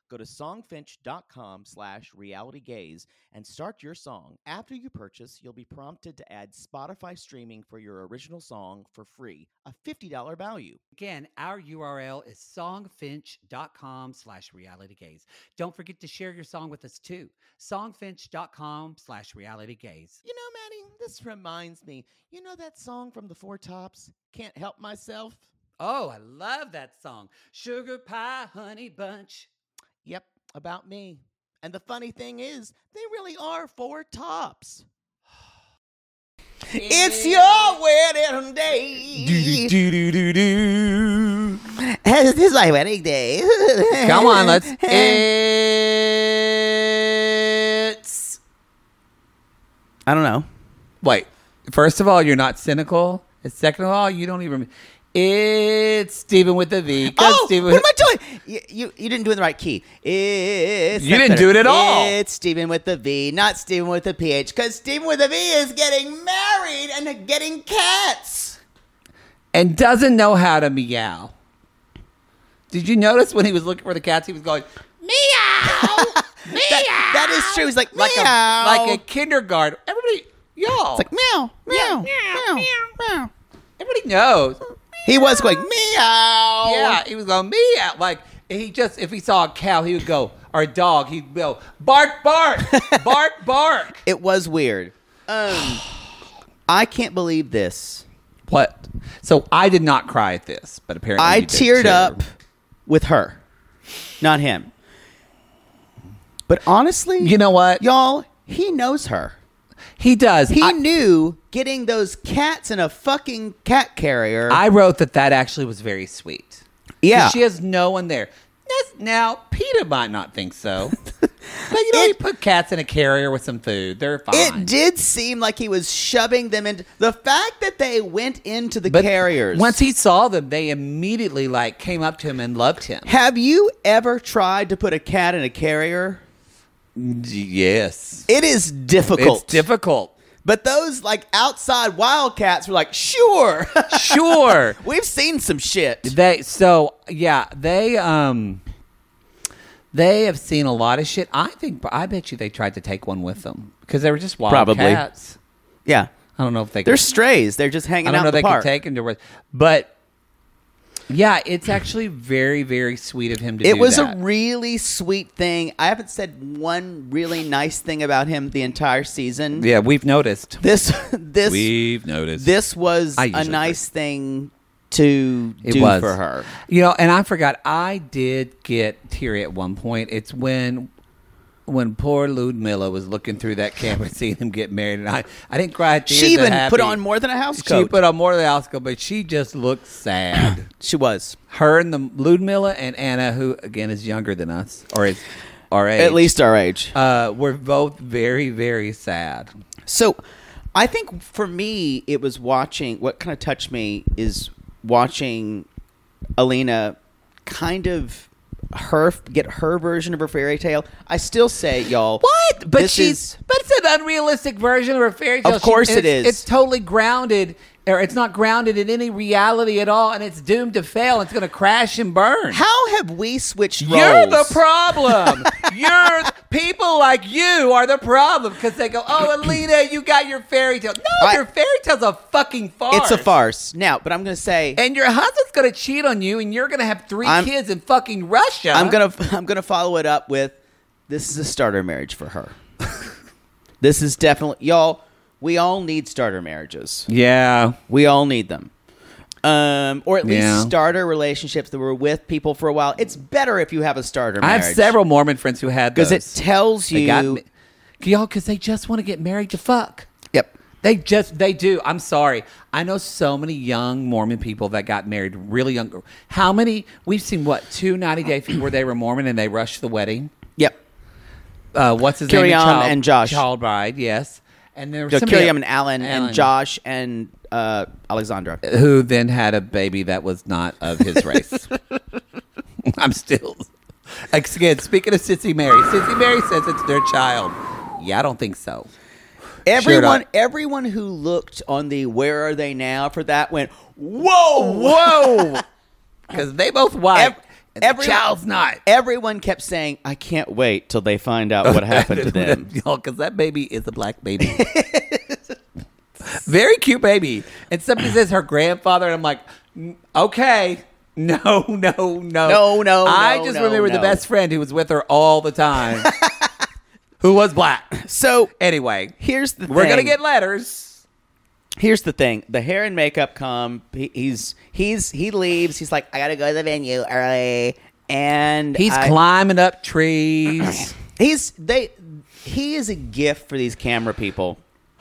Speaker 9: Go to songfinch.com slash realitygaze and start your song. After you purchase, you'll be prompted to add Spotify streaming for your original song for free, a fifty dollars value.
Speaker 5: Again, our U R L is songfinch.com slash realitygaze. Don't forget to share your song with us too. songfinch.com slash realitygaze.
Speaker 9: You know, Maddie, this reminds me, you know that song from the Four Tops, Can't Help Myself?
Speaker 5: Oh, I love that song. Sugar Pie Honey Bunch.
Speaker 9: Yep, about me. And the funny thing is, they really are four tops. It's your wedding day.
Speaker 4: Do do do do do.
Speaker 9: This is my wedding day.
Speaker 5: Come on, let's. It's.
Speaker 4: I don't know.
Speaker 5: Wait. First of all, you're not cynical. And second of all, you don't even. It's Stephen with the V.
Speaker 9: Oh,
Speaker 5: Steven
Speaker 9: what am I doing? You, you you didn't do it in the right key. It's
Speaker 5: you didn't do it at all.
Speaker 9: It's Stephen with the V, not Stephen with the P H, because Stephen with the V is getting married and getting cats.
Speaker 5: And doesn't know how to meow. Did you notice when he was looking for the cats, he was going, meow, meow.
Speaker 9: That, that is true. He's like,
Speaker 5: like
Speaker 9: meow.
Speaker 5: a like a kindergarten. Everybody, y'all.
Speaker 9: It's like, meow, meow, meow, meow, meow.
Speaker 5: Everybody knows.
Speaker 9: He was going, meow.
Speaker 5: Yeah, he was going, meow. Like, he just, if he saw a cow, he would go, or a dog, he'd go, bark, bark, bark, bark.
Speaker 4: It was weird. Um, I can't believe this.
Speaker 5: What? So I did not cry at this, but apparently
Speaker 4: I
Speaker 5: you did
Speaker 4: teared
Speaker 5: too.
Speaker 4: up with her, not him. But honestly,
Speaker 5: You know what?
Speaker 4: y'all, he knows her.
Speaker 5: He does.
Speaker 4: He
Speaker 5: I,
Speaker 4: knew getting those cats in a fucking cat carrier.
Speaker 5: I wrote that that actually was very sweet.
Speaker 4: Yeah.
Speaker 5: 'Cause she has no one there. That's, now, Peter might not think so. But, you know,
Speaker 4: It-
Speaker 5: you put cats in a carrier with some food. They're fine.
Speaker 4: It did seem like he was shoving them into the fact that they went into the
Speaker 5: But
Speaker 4: carriers.
Speaker 5: once he saw them, they immediately, like, came up to him and loved him.
Speaker 4: Have you ever tried to put a cat in a carrier?
Speaker 5: Yes.
Speaker 4: It is difficult.
Speaker 5: It's difficult.
Speaker 4: But those like outside wildcats were like, sure.
Speaker 5: Sure.
Speaker 4: We've seen some shit.
Speaker 5: They so yeah, they um they have seen a lot of shit. I think I bet you they tried to take one with them because they were just wild
Speaker 4: Probably.
Speaker 5: cats.
Speaker 4: Yeah.
Speaker 5: I don't know if they
Speaker 4: They're
Speaker 5: could,
Speaker 4: strays. They're just hanging
Speaker 5: I don't
Speaker 4: out
Speaker 5: know
Speaker 4: in
Speaker 5: if
Speaker 4: the
Speaker 5: they
Speaker 4: park.
Speaker 5: could take them to where, but yeah, it's actually very, very sweet of him to
Speaker 4: It
Speaker 5: do
Speaker 4: was
Speaker 5: that.
Speaker 4: a really sweet thing. I haven't said one really nice thing about him the entire season.
Speaker 5: Yeah, we've noticed.
Speaker 4: This this
Speaker 5: We've noticed.
Speaker 4: this was
Speaker 5: I
Speaker 4: a
Speaker 5: usually
Speaker 4: nice thing to
Speaker 5: It
Speaker 4: do
Speaker 5: was
Speaker 4: for her.
Speaker 5: You know, and I forgot. I did get teary at one point. It's when when poor Ludmilla was looking through that camera, seeing him get married, and I, I didn't cry. Tears
Speaker 4: She
Speaker 5: of
Speaker 4: even
Speaker 5: happy.
Speaker 4: put on more than a house
Speaker 5: She
Speaker 4: coat.
Speaker 5: put on more than a house coat, but she just looked sad.
Speaker 4: She was.
Speaker 5: Her and the Ludmilla and Anna, who again is younger than us, or is our age,
Speaker 4: At least our age.
Speaker 5: uh, were both very, very sad.
Speaker 4: So I think for me, it was watching, what kind of touched me is watching Alina kind of her get her version of her fairy tale. I still say, y'all,
Speaker 5: What? But
Speaker 4: this
Speaker 5: she's
Speaker 4: is-
Speaker 5: but it's an unrealistic version of her fairy tale.
Speaker 4: Of course
Speaker 5: She-
Speaker 4: it
Speaker 5: it's,
Speaker 4: is.
Speaker 5: It's totally grounded, or it's not grounded in any reality at all, and it's doomed to fail. It's going to crash and burn.
Speaker 4: how have we switched roles?
Speaker 5: You're the problem. You're people like you are the problem because they go, "Oh, Alina, you got your fairy tale." No,
Speaker 4: I-
Speaker 5: your fairy tale's a fucking farce.
Speaker 4: It's a farce. Now, but I'm going to say,
Speaker 5: And your husband's going to cheat on you, and you're going to have 3
Speaker 4: I'm-
Speaker 5: kids in fucking Russia.
Speaker 4: I'm gonna I'm gonna follow it up with, this is a starter marriage for her. This is definitely, y'all. We all need starter marriages.
Speaker 5: Yeah.
Speaker 4: We all need them. Um, or at least
Speaker 5: Yeah.
Speaker 4: starter relationships that were with people for a while. It's better if you have a starter
Speaker 5: I
Speaker 4: marriage.
Speaker 5: have several Mormon friends who had those.
Speaker 4: because it tells
Speaker 5: They
Speaker 4: you.
Speaker 5: got ma- y'all, because they just want to get married to fuck.
Speaker 4: Yep.
Speaker 5: They just, they do. I'm sorry. I know so many young Mormon people that got married really young. How many? We've seen, what, two ninety Day Fever where they were Mormon and they rushed the wedding?
Speaker 4: Yep.
Speaker 5: Uh, what's his
Speaker 4: Kiriam
Speaker 5: name? Child,
Speaker 4: and Josh.
Speaker 5: Child Bride, yes. And there was
Speaker 4: So
Speaker 5: somebody
Speaker 4: Kiriam
Speaker 5: else-
Speaker 4: and Alan, and Josh and uh, Alexandra.
Speaker 5: who then had a baby that was not of his race. I'm still... Again, speaking of Sissy Mary, Sissy Mary says it's their child. Yeah, I don't think so.
Speaker 4: Everyone,
Speaker 5: not.
Speaker 4: everyone who looked on the "Where Are They Now" for that went, "Whoa,
Speaker 5: Whoa! Because they both white.
Speaker 4: Ev-
Speaker 5: And the
Speaker 4: Everyone-
Speaker 5: child's not.
Speaker 4: Everyone kept saying, I can't wait till they find out what happened to them.
Speaker 5: Because that baby is a black baby. Very cute baby. And somebody says her grandfather, and I'm like, "N- okay. No, no, no.
Speaker 4: No, no,
Speaker 5: I
Speaker 4: no,
Speaker 5: just
Speaker 4: no,
Speaker 5: remember
Speaker 4: no.
Speaker 5: the best friend who was with her all the time. Who was black.
Speaker 4: So
Speaker 5: Anyway,
Speaker 4: here's the
Speaker 5: we're
Speaker 4: thing.
Speaker 5: going to get letters.
Speaker 4: Here's the thing: the hair and makeup come. He, he's he's he leaves. He's like, I gotta go to the venue early, and
Speaker 5: He's
Speaker 4: I-
Speaker 5: climbing up trees.
Speaker 4: He's they. He is a gift for these camera people.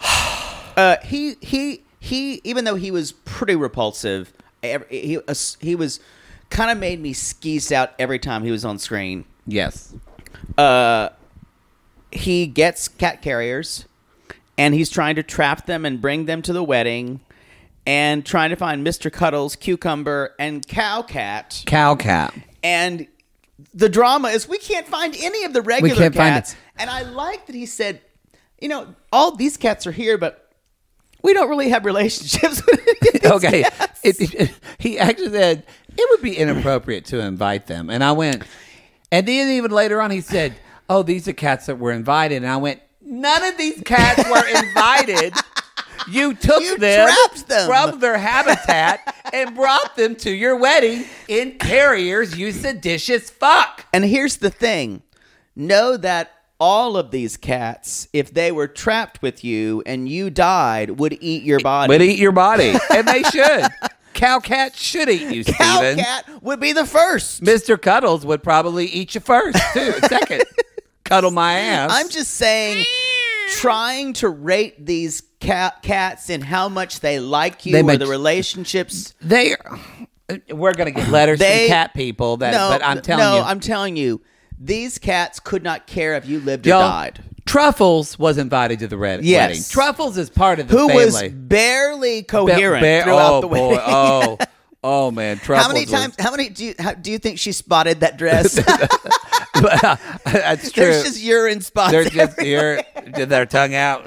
Speaker 4: Uh, he he he. Even though he was pretty repulsive, every, he uh, he was kind of made me skeeze out every time he was on screen.
Speaker 5: Yes.
Speaker 4: Uh, he gets cat carriers, and he's trying to trap them and bring them to the wedding, and trying to find Mister Cuddles, Cucumber, and Cow Cat.
Speaker 5: Cow cat.
Speaker 4: And the drama is we can't find any of the regular
Speaker 5: can't find
Speaker 4: cats.
Speaker 5: it.
Speaker 4: And I like that he said, you know, all these cats are here, but we don't really have relationships with these
Speaker 5: Okay.
Speaker 4: cats.
Speaker 5: It, it- he actually said it would be inappropriate to invite them. And I went, and then even later on he said, oh, these are cats that were invited. And I went, none of these cats were invited. You took
Speaker 4: You
Speaker 5: them,
Speaker 4: trapped them.
Speaker 5: from their habitat and brought them to your wedding in carriers, you seditious fuck.
Speaker 4: And here's the thing. Know that all of these cats, if they were trapped with you and you died, would eat your body.
Speaker 5: Would eat your body. And they should. Cow cat should eat you,
Speaker 4: Cow
Speaker 5: Steven.
Speaker 4: Cat would be the first.
Speaker 5: Mister Cuddles would probably eat you first, too. Second. Cuddle my ass.
Speaker 4: I'm just saying, trying to rate these cat cats and how much they like you
Speaker 5: They
Speaker 4: or
Speaker 5: make-
Speaker 4: the relationships.
Speaker 5: They, we're gonna get letters
Speaker 4: They-
Speaker 5: from cat people. That,
Speaker 4: no,
Speaker 5: but I'm telling
Speaker 4: no,
Speaker 5: you,
Speaker 4: I'm telling you, these cats could not care if you lived or
Speaker 5: y'all,
Speaker 4: died.
Speaker 5: Truffles was invited to the red
Speaker 4: Yes.
Speaker 5: wedding. Truffles is part of the
Speaker 4: Who
Speaker 5: family.
Speaker 4: was barely
Speaker 5: Ba-
Speaker 4: coherent
Speaker 5: ba-
Speaker 4: throughout
Speaker 5: oh,
Speaker 4: the
Speaker 5: boy.
Speaker 4: wedding.
Speaker 5: Oh, oh man, Truffles.
Speaker 4: How many
Speaker 5: was-
Speaker 4: times? How many do you how, do you think she spotted that dress?
Speaker 5: But, uh, that's true.
Speaker 4: There's just urine spots.
Speaker 5: They're just
Speaker 4: everywhere.
Speaker 5: here, their tongue out.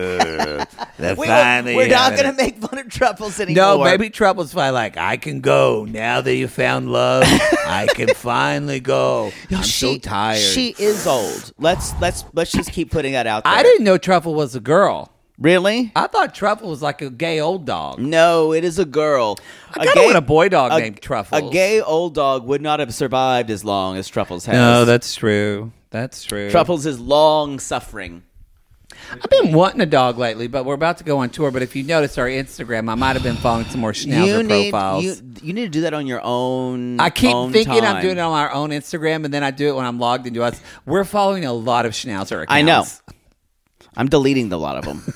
Speaker 5: Uh, they're
Speaker 4: We,
Speaker 5: finally
Speaker 4: we're not
Speaker 5: having
Speaker 4: going to
Speaker 5: it.
Speaker 4: make fun of Truffles anymore.
Speaker 5: No, maybe Truffles fine. Like I can go now that you found love. I can finally go.
Speaker 4: Yo,
Speaker 5: I'm
Speaker 4: she,
Speaker 5: so tired.
Speaker 4: She is old. Let's let's let's just keep putting that out there.
Speaker 5: I didn't know Truffle was a girl.
Speaker 4: Really?
Speaker 5: I thought Truffle was like a gay old dog.
Speaker 4: No, it is a girl.
Speaker 5: I kinda want a boy dog named Truffles.
Speaker 4: A gay old dog would not have survived as long as Truffles has.
Speaker 5: No, that's true. That's true.
Speaker 4: Truffles is long suffering.
Speaker 5: I've been wanting a dog lately, but we're about to go on tour. But if you notice our Instagram, I might have been following some more Schnauzer
Speaker 4: You need
Speaker 5: profiles.
Speaker 4: you, you need to do that on your own.
Speaker 5: I keep
Speaker 4: own
Speaker 5: thinking
Speaker 4: time.
Speaker 5: I'm doing it on our own Instagram, and then I do it when I'm logged into us. We're following a lot of Schnauzer accounts.
Speaker 4: I know. I'm deleting a lot of them.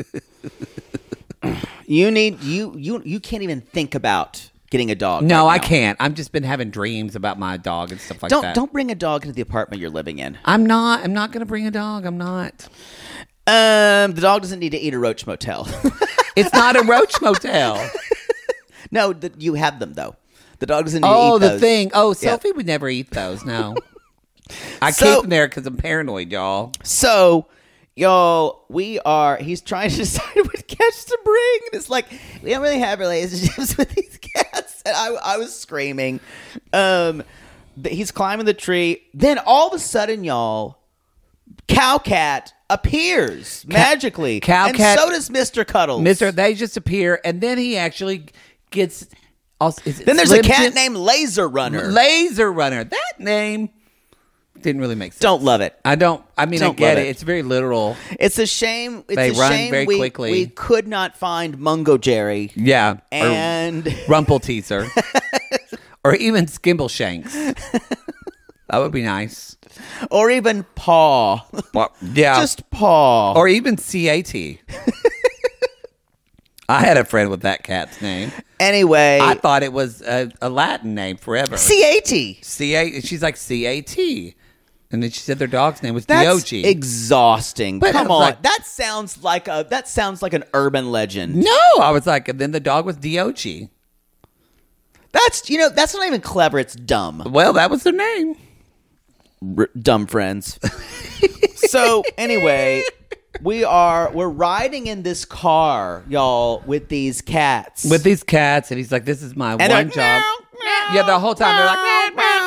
Speaker 4: you need you you you can't even think about getting a dog.
Speaker 5: No,
Speaker 4: right
Speaker 5: I
Speaker 4: now.
Speaker 5: can't. I've just been having dreams about my dog and stuff like
Speaker 4: Don't
Speaker 5: that.
Speaker 4: don't bring a dog into the apartment you're living in.
Speaker 5: I'm not. I'm not going to bring a dog. I'm not.
Speaker 4: Um, the dog doesn't need to eat a Roach Motel.
Speaker 5: It's not a Roach Motel.
Speaker 4: No, the, you have them though. The dog doesn't need
Speaker 5: Oh,
Speaker 4: to eat
Speaker 5: the
Speaker 4: those.
Speaker 5: thing. Oh,
Speaker 4: Yeah.
Speaker 5: Sophie would never eat those. No. I
Speaker 4: So-
Speaker 5: keep them there because I'm paranoid, y'all.
Speaker 4: So, y'all, we are. He's trying to decide what cats to bring, and it's like we don't really have relationships with these cats. And I, I was screaming. Um, but he's climbing the tree. Then all of a sudden, y'all, Cow Cat appears magically.
Speaker 5: Cow
Speaker 4: and
Speaker 5: Cat-
Speaker 4: so does Mister Cuddles.
Speaker 5: Mister, they just appear, and then he actually gets. Also, is it
Speaker 4: Then there's a
Speaker 5: Slim
Speaker 4: cat
Speaker 5: Jim?
Speaker 4: named Laser Runner.
Speaker 5: Laser Runner. That name didn't really make sense.
Speaker 4: Don't love it.
Speaker 5: I don't. I mean,
Speaker 4: Don't
Speaker 5: I get
Speaker 4: love
Speaker 5: it.
Speaker 4: it.
Speaker 5: It's very literal.
Speaker 4: It's a shame. It's
Speaker 5: They
Speaker 4: a
Speaker 5: run
Speaker 4: shame
Speaker 5: very
Speaker 4: we,
Speaker 5: quickly.
Speaker 4: we could not find Mungo Jerry.
Speaker 5: Yeah.
Speaker 4: And
Speaker 5: or Rumple Teaser. Or even Skimble Shanks. That would be nice.
Speaker 4: or even Paw.
Speaker 5: Yeah.
Speaker 4: Just Paw.
Speaker 5: Or even C A T. I had a friend with that cat's name.
Speaker 4: Anyway,
Speaker 5: I thought it was a, a Latin name forever.
Speaker 4: C A T.
Speaker 5: C A. She's like C A T. And then she said their dog's name was
Speaker 4: That's
Speaker 5: Diochi.
Speaker 4: exhausting.
Speaker 5: But I
Speaker 4: Come
Speaker 5: was
Speaker 4: on,
Speaker 5: like-
Speaker 4: that sounds like a that sounds like an urban legend.
Speaker 5: No, I was like, and then the dog was Diochi.
Speaker 4: That's you know that's not even clever. It's dumb.
Speaker 5: Well, that was their name.
Speaker 4: R- dumb friends. So anyway, we are we're riding in this car, y'all, with these cats.
Speaker 5: With these cats, and he's like, this is my
Speaker 4: And they're
Speaker 5: one
Speaker 4: like,
Speaker 5: job.
Speaker 4: "Meow, meow,
Speaker 5: Yeah, the whole time they're like, meow, meow,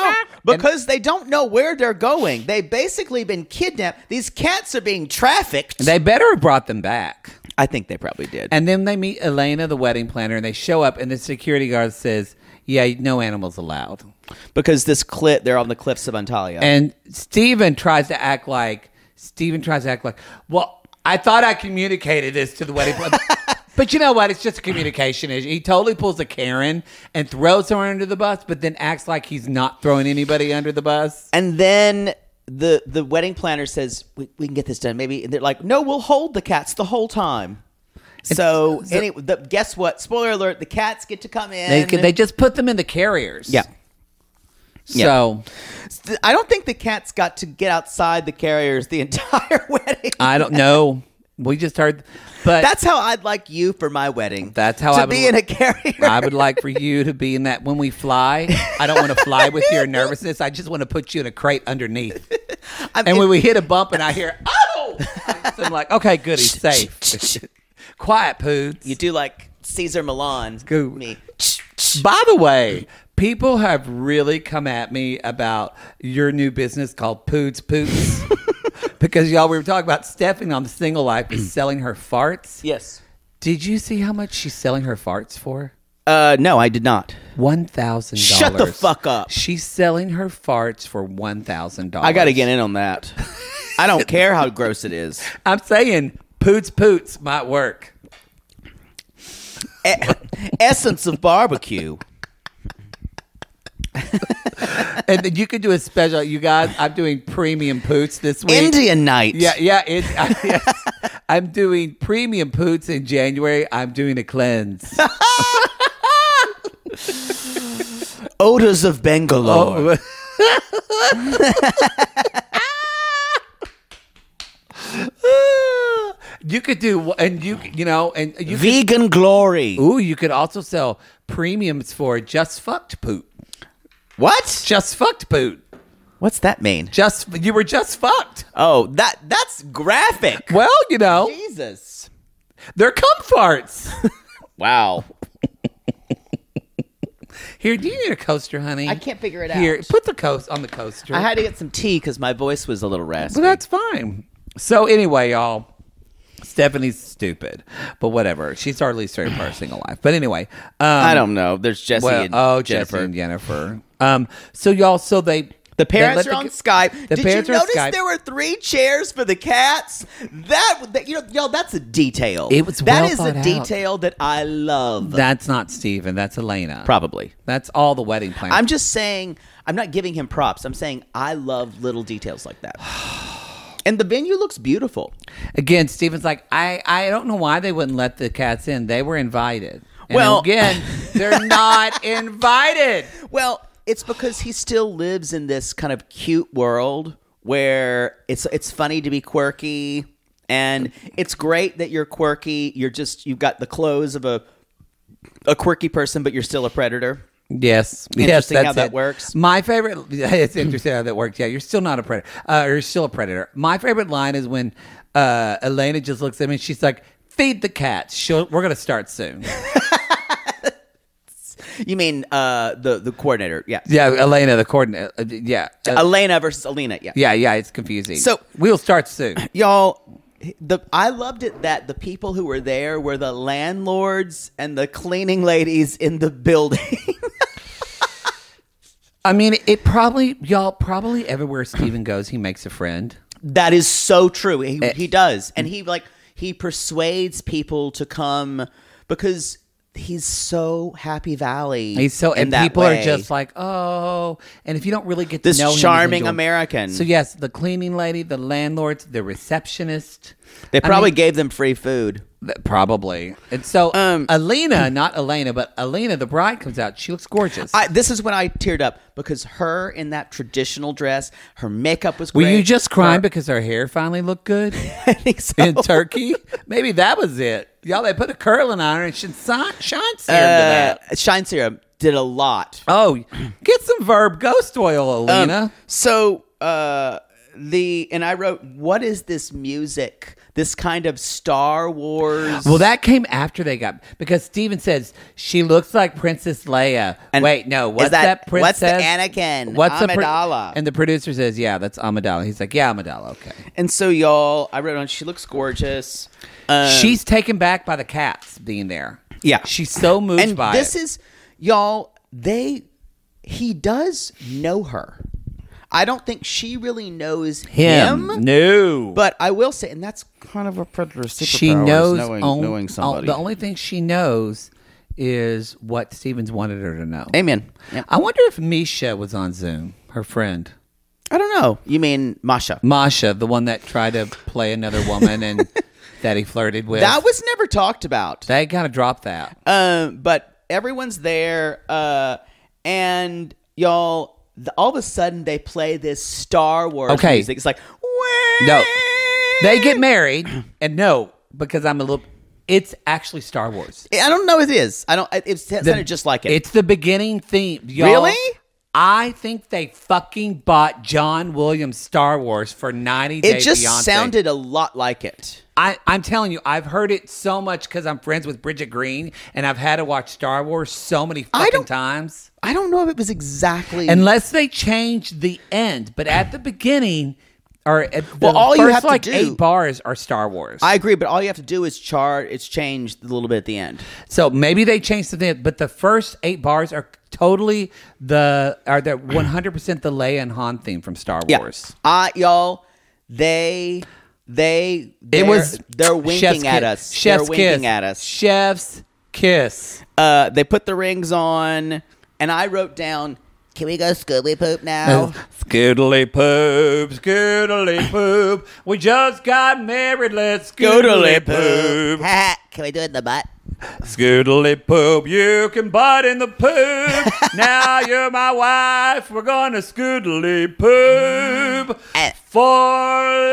Speaker 4: Because and, they don't know where they're going. They've basically been kidnapped. These cats are being trafficked.
Speaker 5: They better have brought them back.
Speaker 4: I think they probably did.
Speaker 5: And then they meet Elena, the wedding planner, and they show up, and the security guard says, yeah, no animals allowed.
Speaker 4: Because this cliff, they're on the cliffs of Antalya.
Speaker 5: And Steven tries to act like, Steven tries to act like, well, I thought I communicated this to the wedding planner. But you know what? It's just a communication issue. He totally pulls a Karen and throws her under the bus, but then acts like he's not throwing anybody under the bus.
Speaker 4: And then the the wedding planner says, we, we can get this done. Maybe and they're like, no, we'll hold the cats the whole time. So, so anyway, the, guess what? Spoiler alert, the cats get to come in.
Speaker 5: They, they just put them in the carriers.
Speaker 4: Yeah.
Speaker 5: So,
Speaker 4: yeah. I don't think the cats got to get outside the carriers the entire wedding.
Speaker 5: I don't know. We just heard, but
Speaker 4: that's how I'd like you for my wedding.
Speaker 5: That's how
Speaker 4: to
Speaker 5: I would
Speaker 4: be in a carrier.
Speaker 5: I would like for you to be in that when we fly. I don't want to fly with your nervousness. I just want to put you in a crate underneath. I mean, and when we hit a bump and I hear, oh, so I'm like, okay, good, he's safe. Quiet, Poods.
Speaker 4: You do like Caesar Milan.
Speaker 5: Go.
Speaker 4: Me.
Speaker 5: By the way, people have really come at me about your new business called Poods Poots. Because, y'all, we were talking about Stephanie on The Single Life is selling her farts.
Speaker 4: Yes.
Speaker 5: Did you see how much she's selling her farts for?
Speaker 4: Uh, no, I did not.
Speaker 5: one thousand dollars.
Speaker 4: Shut the fuck up.
Speaker 5: She's selling her farts for one thousand dollars.
Speaker 4: I got to get in on that. I don't care how gross it is.
Speaker 5: I'm saying Poots Poots might work.
Speaker 4: E- essence of barbecue.
Speaker 5: And then you could do a special. You guys, I'm doing premium Poots this week.
Speaker 4: Indian night.
Speaker 5: Yeah, yeah. It, I, yes. I'm doing premium Poots in January. I'm doing a cleanse.
Speaker 4: Odors of Bangalore.
Speaker 5: Oh. You could do, and you you know, and you
Speaker 4: vegan
Speaker 5: could,
Speaker 4: glory.
Speaker 5: Ooh, you could also sell premiums for just fucked poop.
Speaker 4: What?
Speaker 5: Just fucked poop.
Speaker 4: What's that mean?
Speaker 5: Just you were just fucked.
Speaker 4: Oh, that that's graphic.
Speaker 5: Well, you know,
Speaker 4: Jesus,
Speaker 5: they're cum farts.
Speaker 4: Wow.
Speaker 5: Here, do you need a coaster, honey?
Speaker 4: I can't figure it out.
Speaker 5: Here, put the coast on the coaster.
Speaker 4: I had to get some tea because my voice was a little raspy.
Speaker 5: Well, that's fine. So anyway, y'all. Stephanie's stupid, but whatever. She's our least favorite part of Single Life. But anyway, um,
Speaker 4: I don't know. There's Jesse
Speaker 5: well,
Speaker 4: and
Speaker 5: oh,
Speaker 4: Jennifer.
Speaker 5: Jesse and Jennifer. Um, so y'all, so they
Speaker 4: the parents
Speaker 5: they
Speaker 4: are on
Speaker 5: the,
Speaker 4: Skype.
Speaker 5: The
Speaker 4: Did
Speaker 5: parents
Speaker 4: you
Speaker 5: are
Speaker 4: notice
Speaker 5: Skype.
Speaker 4: there were three chairs for the cats? That, that you know, y'all, that's a detail.
Speaker 5: It was
Speaker 4: that
Speaker 5: well
Speaker 4: is
Speaker 5: thought
Speaker 4: a
Speaker 5: out.
Speaker 4: detail that I love.
Speaker 5: That's not Steven. That's Elena.
Speaker 4: Probably.
Speaker 5: That's all the wedding plans.
Speaker 4: I'm just saying. I'm not giving him props. I'm saying I love little details like that. And the venue looks beautiful.
Speaker 5: Again, Steven's like, I, I don't know why they wouldn't let the cats in. They were invited. And
Speaker 4: well,
Speaker 5: again, they're not invited.
Speaker 4: Well, it's because he still lives in this kind of cute world where it's it's funny to be quirky, and it's great that you're quirky. You're just you've got the clothes of a a quirky person, but you're still a predator.
Speaker 5: Yes.
Speaker 4: Interesting
Speaker 5: yes, that's
Speaker 4: how that
Speaker 5: it.
Speaker 4: works.
Speaker 5: My favorite, it's interesting how that works. Yeah, you're still not a predator. Uh, you're still a predator. My favorite line is when uh, Elena just looks at me and she's like, feed the cats. She'll, we're going to start soon.
Speaker 4: You mean uh, the, the coordinator? Yeah.
Speaker 5: Yeah, Elena, the coordinator. Uh, yeah. Uh,
Speaker 4: Elena versus Alina. Yeah.
Speaker 5: Yeah, yeah, it's confusing.
Speaker 4: So
Speaker 5: we'll start soon.
Speaker 4: Y'all, the I loved it that the people who were there were the landlords and the cleaning ladies in the building.
Speaker 5: I mean, it probably, y'all, probably everywhere Steven goes, he makes a friend.
Speaker 4: That is so true. He,
Speaker 5: Uh,
Speaker 4: he does. And he like he persuades people to come because he's so Happy Valley.
Speaker 5: He's so,
Speaker 4: in
Speaker 5: and
Speaker 4: that
Speaker 5: people
Speaker 4: way.
Speaker 5: are just like, oh, and if you don't really get to
Speaker 4: This
Speaker 5: know him,
Speaker 4: charming
Speaker 5: enjoy-
Speaker 4: American.
Speaker 5: So yes, the cleaning lady, the landlords, the receptionist.
Speaker 4: They
Speaker 5: I
Speaker 4: probably
Speaker 5: mean,
Speaker 4: gave them free food.
Speaker 5: th- probably. And so
Speaker 4: Um,
Speaker 5: Alina, not Elena, but Alina, the bride, comes out. She looks gorgeous.
Speaker 4: I, this is when I teared up because her in that traditional dress, her makeup was
Speaker 5: Were
Speaker 4: great.
Speaker 5: you just crying
Speaker 4: Her-
Speaker 5: because her hair finally looked good
Speaker 4: I think so.
Speaker 5: in Turkey? Maybe that was it. Y'all, they put a curling on her and she shine, shine serum to that.
Speaker 4: Uh, Shine Serum did a lot.
Speaker 5: Oh, get some Verb Ghost Oil, Alina.
Speaker 4: Um, so uh, the and I wrote, what is this music? This kind of Star Wars.
Speaker 5: Well, that came after they got because Steven says she looks like Princess Leia.
Speaker 4: And
Speaker 5: Wait, no, what's
Speaker 4: is that,
Speaker 5: that princess?
Speaker 4: What's the Anakin?
Speaker 5: What's the
Speaker 4: Amidala.
Speaker 5: and the producer says, yeah, that's Amidala. He's like, yeah, Amidala. Okay.
Speaker 4: And so, y'all, I wrote on. She looks gorgeous. Um,
Speaker 5: She's taken back by the cats being there.
Speaker 4: Yeah,
Speaker 5: she's so moved
Speaker 4: and
Speaker 5: by
Speaker 4: this
Speaker 5: it.
Speaker 4: is, y'all. They he does know her. I don't think she really knows him.
Speaker 5: him. No,
Speaker 4: but I will say, and that's kind of a predator superpower.
Speaker 5: she knows
Speaker 4: knowing,
Speaker 5: on-
Speaker 4: knowing somebody.
Speaker 5: The only thing she knows is what Stevens wanted her to know.
Speaker 4: Amen. Yeah.
Speaker 5: I wonder if Misha was on Zoom, her friend.
Speaker 4: I don't know. You mean Masha?
Speaker 5: Masha, the one that tried to play another woman and that he flirted with.
Speaker 4: That was never talked about.
Speaker 5: They kind of dropped that.
Speaker 4: Um, but everyone's there, uh, and y'all. The, all of a sudden, they play this Star Wars
Speaker 5: Okay.
Speaker 4: music. It's like,
Speaker 5: No, they get married, and no, because I'm a little. It's actually Star Wars.
Speaker 4: I don't know if it is. I don't. It, it sounded
Speaker 5: The-
Speaker 4: just like it.
Speaker 5: It's the beginning theme. Y'all,
Speaker 4: Really?
Speaker 5: I think they fucking bought John Williams Star Wars for ninety
Speaker 4: It
Speaker 5: Day
Speaker 4: just
Speaker 5: Fiancé.
Speaker 4: sounded a lot like it.
Speaker 5: I, I'm telling you, I've heard it so much because I'm friends with Bridget Green, and I've had to watch Star Wars so many
Speaker 4: I
Speaker 5: fucking
Speaker 4: don't-
Speaker 5: times.
Speaker 4: I don't know if it was exactly.
Speaker 5: Unless they change the end, but at the beginning, or at the
Speaker 4: Well, all
Speaker 5: first
Speaker 4: you have to
Speaker 5: like
Speaker 4: do-
Speaker 5: eight bars are Star Wars.
Speaker 4: I agree, but all you have to do is chart. It's changed a little bit at the end.
Speaker 5: So maybe they changed something, but the first eight bars are totally the are the one hundred percent the Leia and Han theme from Star
Speaker 4: Yeah,
Speaker 5: Wars.
Speaker 4: uh, y'all. They, they,
Speaker 5: It
Speaker 4: they're-
Speaker 5: was
Speaker 4: they're
Speaker 5: Chef's
Speaker 4: winking at
Speaker 5: kiss.
Speaker 4: us.
Speaker 5: Chef's
Speaker 4: they're winking
Speaker 5: kiss.
Speaker 4: at us.
Speaker 5: Chef's kiss.
Speaker 4: Uh, they put the rings on, and I wrote down, "Can we go Scooby Poop now?"
Speaker 5: Skiddly poop, skiddly poop. We just got married. Let's
Speaker 4: Skiddly
Speaker 5: skiddly poop.
Speaker 4: Can we do it in the butt?
Speaker 5: Skiddly poop, you can butt in the poop. Now you're my wife. We're gonna skiddly poop for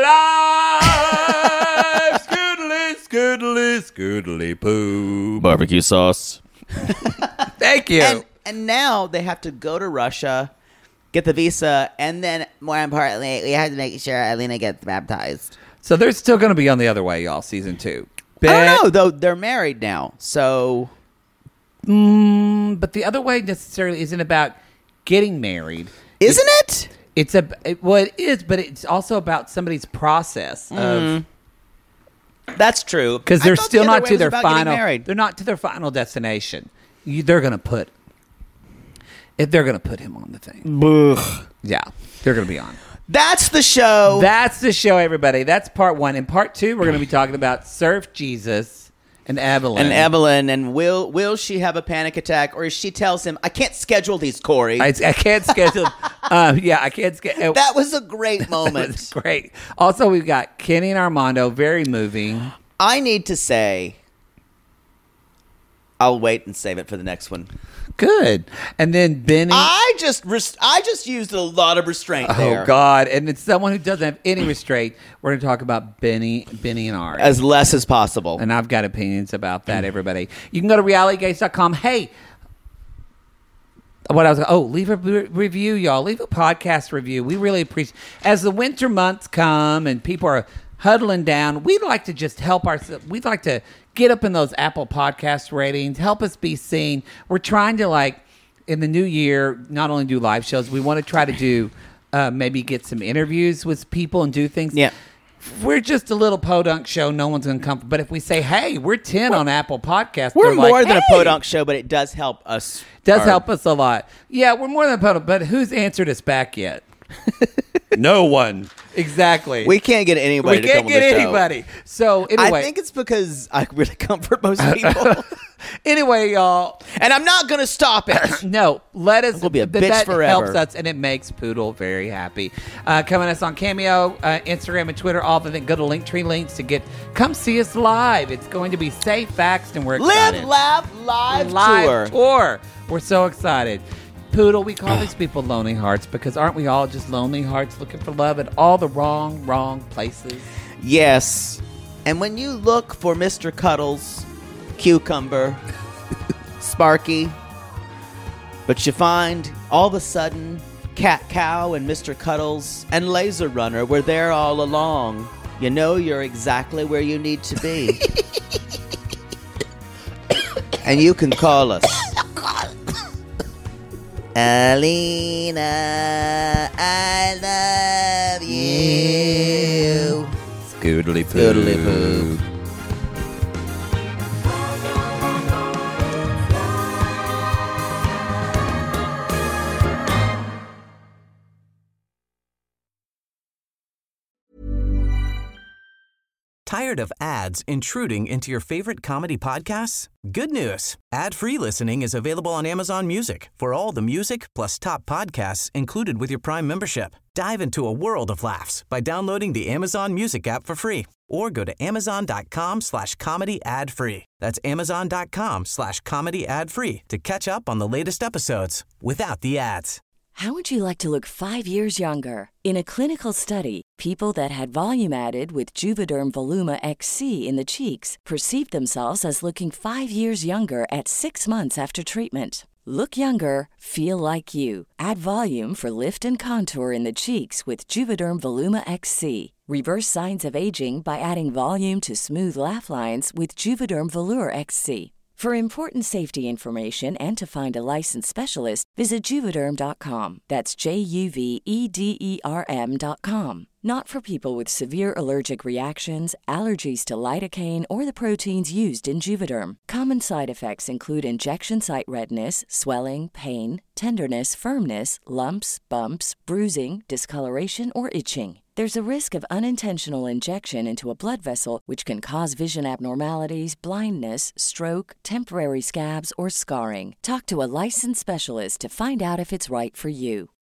Speaker 5: life. Skiddly, skiddly, skiddly poop.
Speaker 6: Barbecue sauce.
Speaker 5: Thank you.
Speaker 4: And, and now they have to go to Russia, get the visa, and then more importantly, we have to make sure Alina gets baptized.
Speaker 5: So they're still gonna be on the other way, y'all. Season two.
Speaker 4: I don't know, though. They're married now, so
Speaker 5: Mm, but the other way necessarily isn't about getting married.
Speaker 4: isn't it?
Speaker 5: It's a it, well, it is, but it's also about somebody's process of
Speaker 4: That's true.
Speaker 5: because
Speaker 4: I
Speaker 5: they're
Speaker 4: thought
Speaker 5: still
Speaker 4: the other
Speaker 5: not
Speaker 4: way
Speaker 5: to
Speaker 4: was
Speaker 5: their
Speaker 4: about getting
Speaker 5: final.
Speaker 4: married.
Speaker 5: They're not to their final destination. You, they're gonna put if they're gonna put him on the thing. Yeah, they're gonna be on.
Speaker 4: That's the show.
Speaker 5: That's the show, everybody. That's part one. In part two, we're gonna be talking about Surf Jesus and Evelyn.
Speaker 4: and Evelyn, and will will she have a panic attack, or she tells him, "I can't schedule these, Corey."
Speaker 5: I, I can't schedule. um, yeah, I can't schedule.
Speaker 4: that was a great
Speaker 5: It's
Speaker 4: moment.
Speaker 5: great. Also, we've got Kenny and Armando. Very moving.
Speaker 4: I need to say, I'll wait and save it for the next one.
Speaker 5: Good. And then Benny.
Speaker 4: I just res- I just used a lot of restraint there.
Speaker 5: Oh God! And it's someone who doesn't have any restraint. We're going to talk about Benny, Benny and Ari,
Speaker 4: As less as possible.
Speaker 5: and I've got opinions about that. Everybody, you can go to reality gates dot com. Hey, what I was oh, leave a re- review, y'all. Leave a podcast review. We really appreciate. As the winter months come and people are huddling down, we'd like to just help ourselves. We'd like to get up in those Apple Podcast ratings. Help us be seen. We're trying to like. In the new year, not only do live shows, we want to try to do uh, maybe get some interviews with people and do things.
Speaker 4: Yeah.
Speaker 5: We're just a little podunk show. No one's going to come. But if we say, hey, we're ten on Apple Podcasts,
Speaker 4: We're
Speaker 5: they're
Speaker 4: more
Speaker 5: like,
Speaker 4: than
Speaker 5: hey.
Speaker 4: a podunk show, but it does help us.
Speaker 5: Does
Speaker 4: Our-
Speaker 5: help us a lot. Yeah, we're more than a podunk, but who's answered us back yet? No one. Exactly.
Speaker 4: We can't get anybody
Speaker 5: We
Speaker 4: to
Speaker 5: can't
Speaker 4: come on
Speaker 5: get
Speaker 4: the show.
Speaker 5: anybody. So anyway.
Speaker 4: I think it's because I really comfort most people.
Speaker 5: Anyway, y'all.
Speaker 4: And I'm not going to stop it.
Speaker 5: No, let us.
Speaker 4: We'll be a
Speaker 5: th-
Speaker 4: bitch
Speaker 5: that
Speaker 4: forever.
Speaker 5: helps us, and it makes Poodle very happy. Uh, coming us on Cameo, uh, Instagram, and Twitter. All the things. Go to Linktree links to get. Come see us live. It's going to be safe, facts, and we're excited.
Speaker 4: Live, laugh, live,
Speaker 5: live
Speaker 4: tour.
Speaker 5: tour. We're so excited. Poodle, we call these people lonely hearts because aren't we all just lonely hearts looking for love at all the wrong, wrong places?
Speaker 4: Yes. And when you look for Mister Cuddles, Cucumber, Sparky, but you find all of a sudden Cat Cow and Mister Cuddles and Laser Runner were there all along. You know you're exactly where you need to be. And you can call us. Alina, I love you.
Speaker 5: Scoodly poo.
Speaker 4: Scoodly poo.
Speaker 10: Tired of ads intruding into your favorite comedy podcasts? Good news. Ad-free listening is available on Amazon Music for all the music plus top podcasts included with your Prime membership. Dive into a world of laughs by downloading the Amazon Music app for free or go to amazon.com slash comedy ad free. That's amazon.com slash comedy ad free to catch up on the latest episodes without the ads.
Speaker 11: How would you like to look five years younger? In a clinical study, people that had volume added with Juvederm Voluma X C in the cheeks perceived themselves as looking five years younger at six months after treatment. Look younger, feel like you. Add volume for lift and contour in the cheeks with Juvederm Voluma X C. Reverse signs of aging by adding volume to smooth laugh lines with Juvederm Volure X C. For important safety information and to find a licensed specialist, visit Juvederm dot com. That's J U V E D E R M dot com. Not for people with severe allergic reactions, allergies to lidocaine, or the proteins used in Juvederm. Common side effects include injection site redness, swelling, pain, tenderness, firmness, lumps, bumps, bruising, discoloration, or itching. There's a risk of unintentional injection into a blood vessel, which can cause vision abnormalities, blindness, stroke, temporary scabs, or scarring. Talk to a licensed specialist to find out if it's right for you.